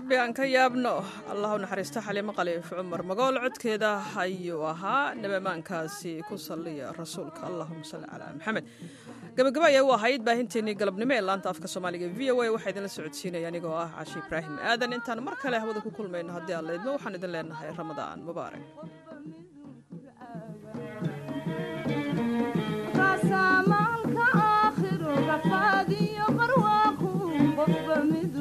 A: rabbi aan ka yaabno allah u naxariisto xaliimo qaliif cumar magool codkeeda ayuu ahaa nabamaankaasi ku salliya rasuulka allahuma salli calaa maxamed gabagaba ayaa u ahayd baahinteennii galabnimo ee laanta afka soomaaliga v o a waxaa idinla socodsiinaya anigoo ah cashi ibraahim aadan intaan mar kale hawada ku kulmayno haddii aan leydmo waxaan idin leenahay ramadaan mubaarak
U: قسم الكآخر رفادي قرواكم بفمد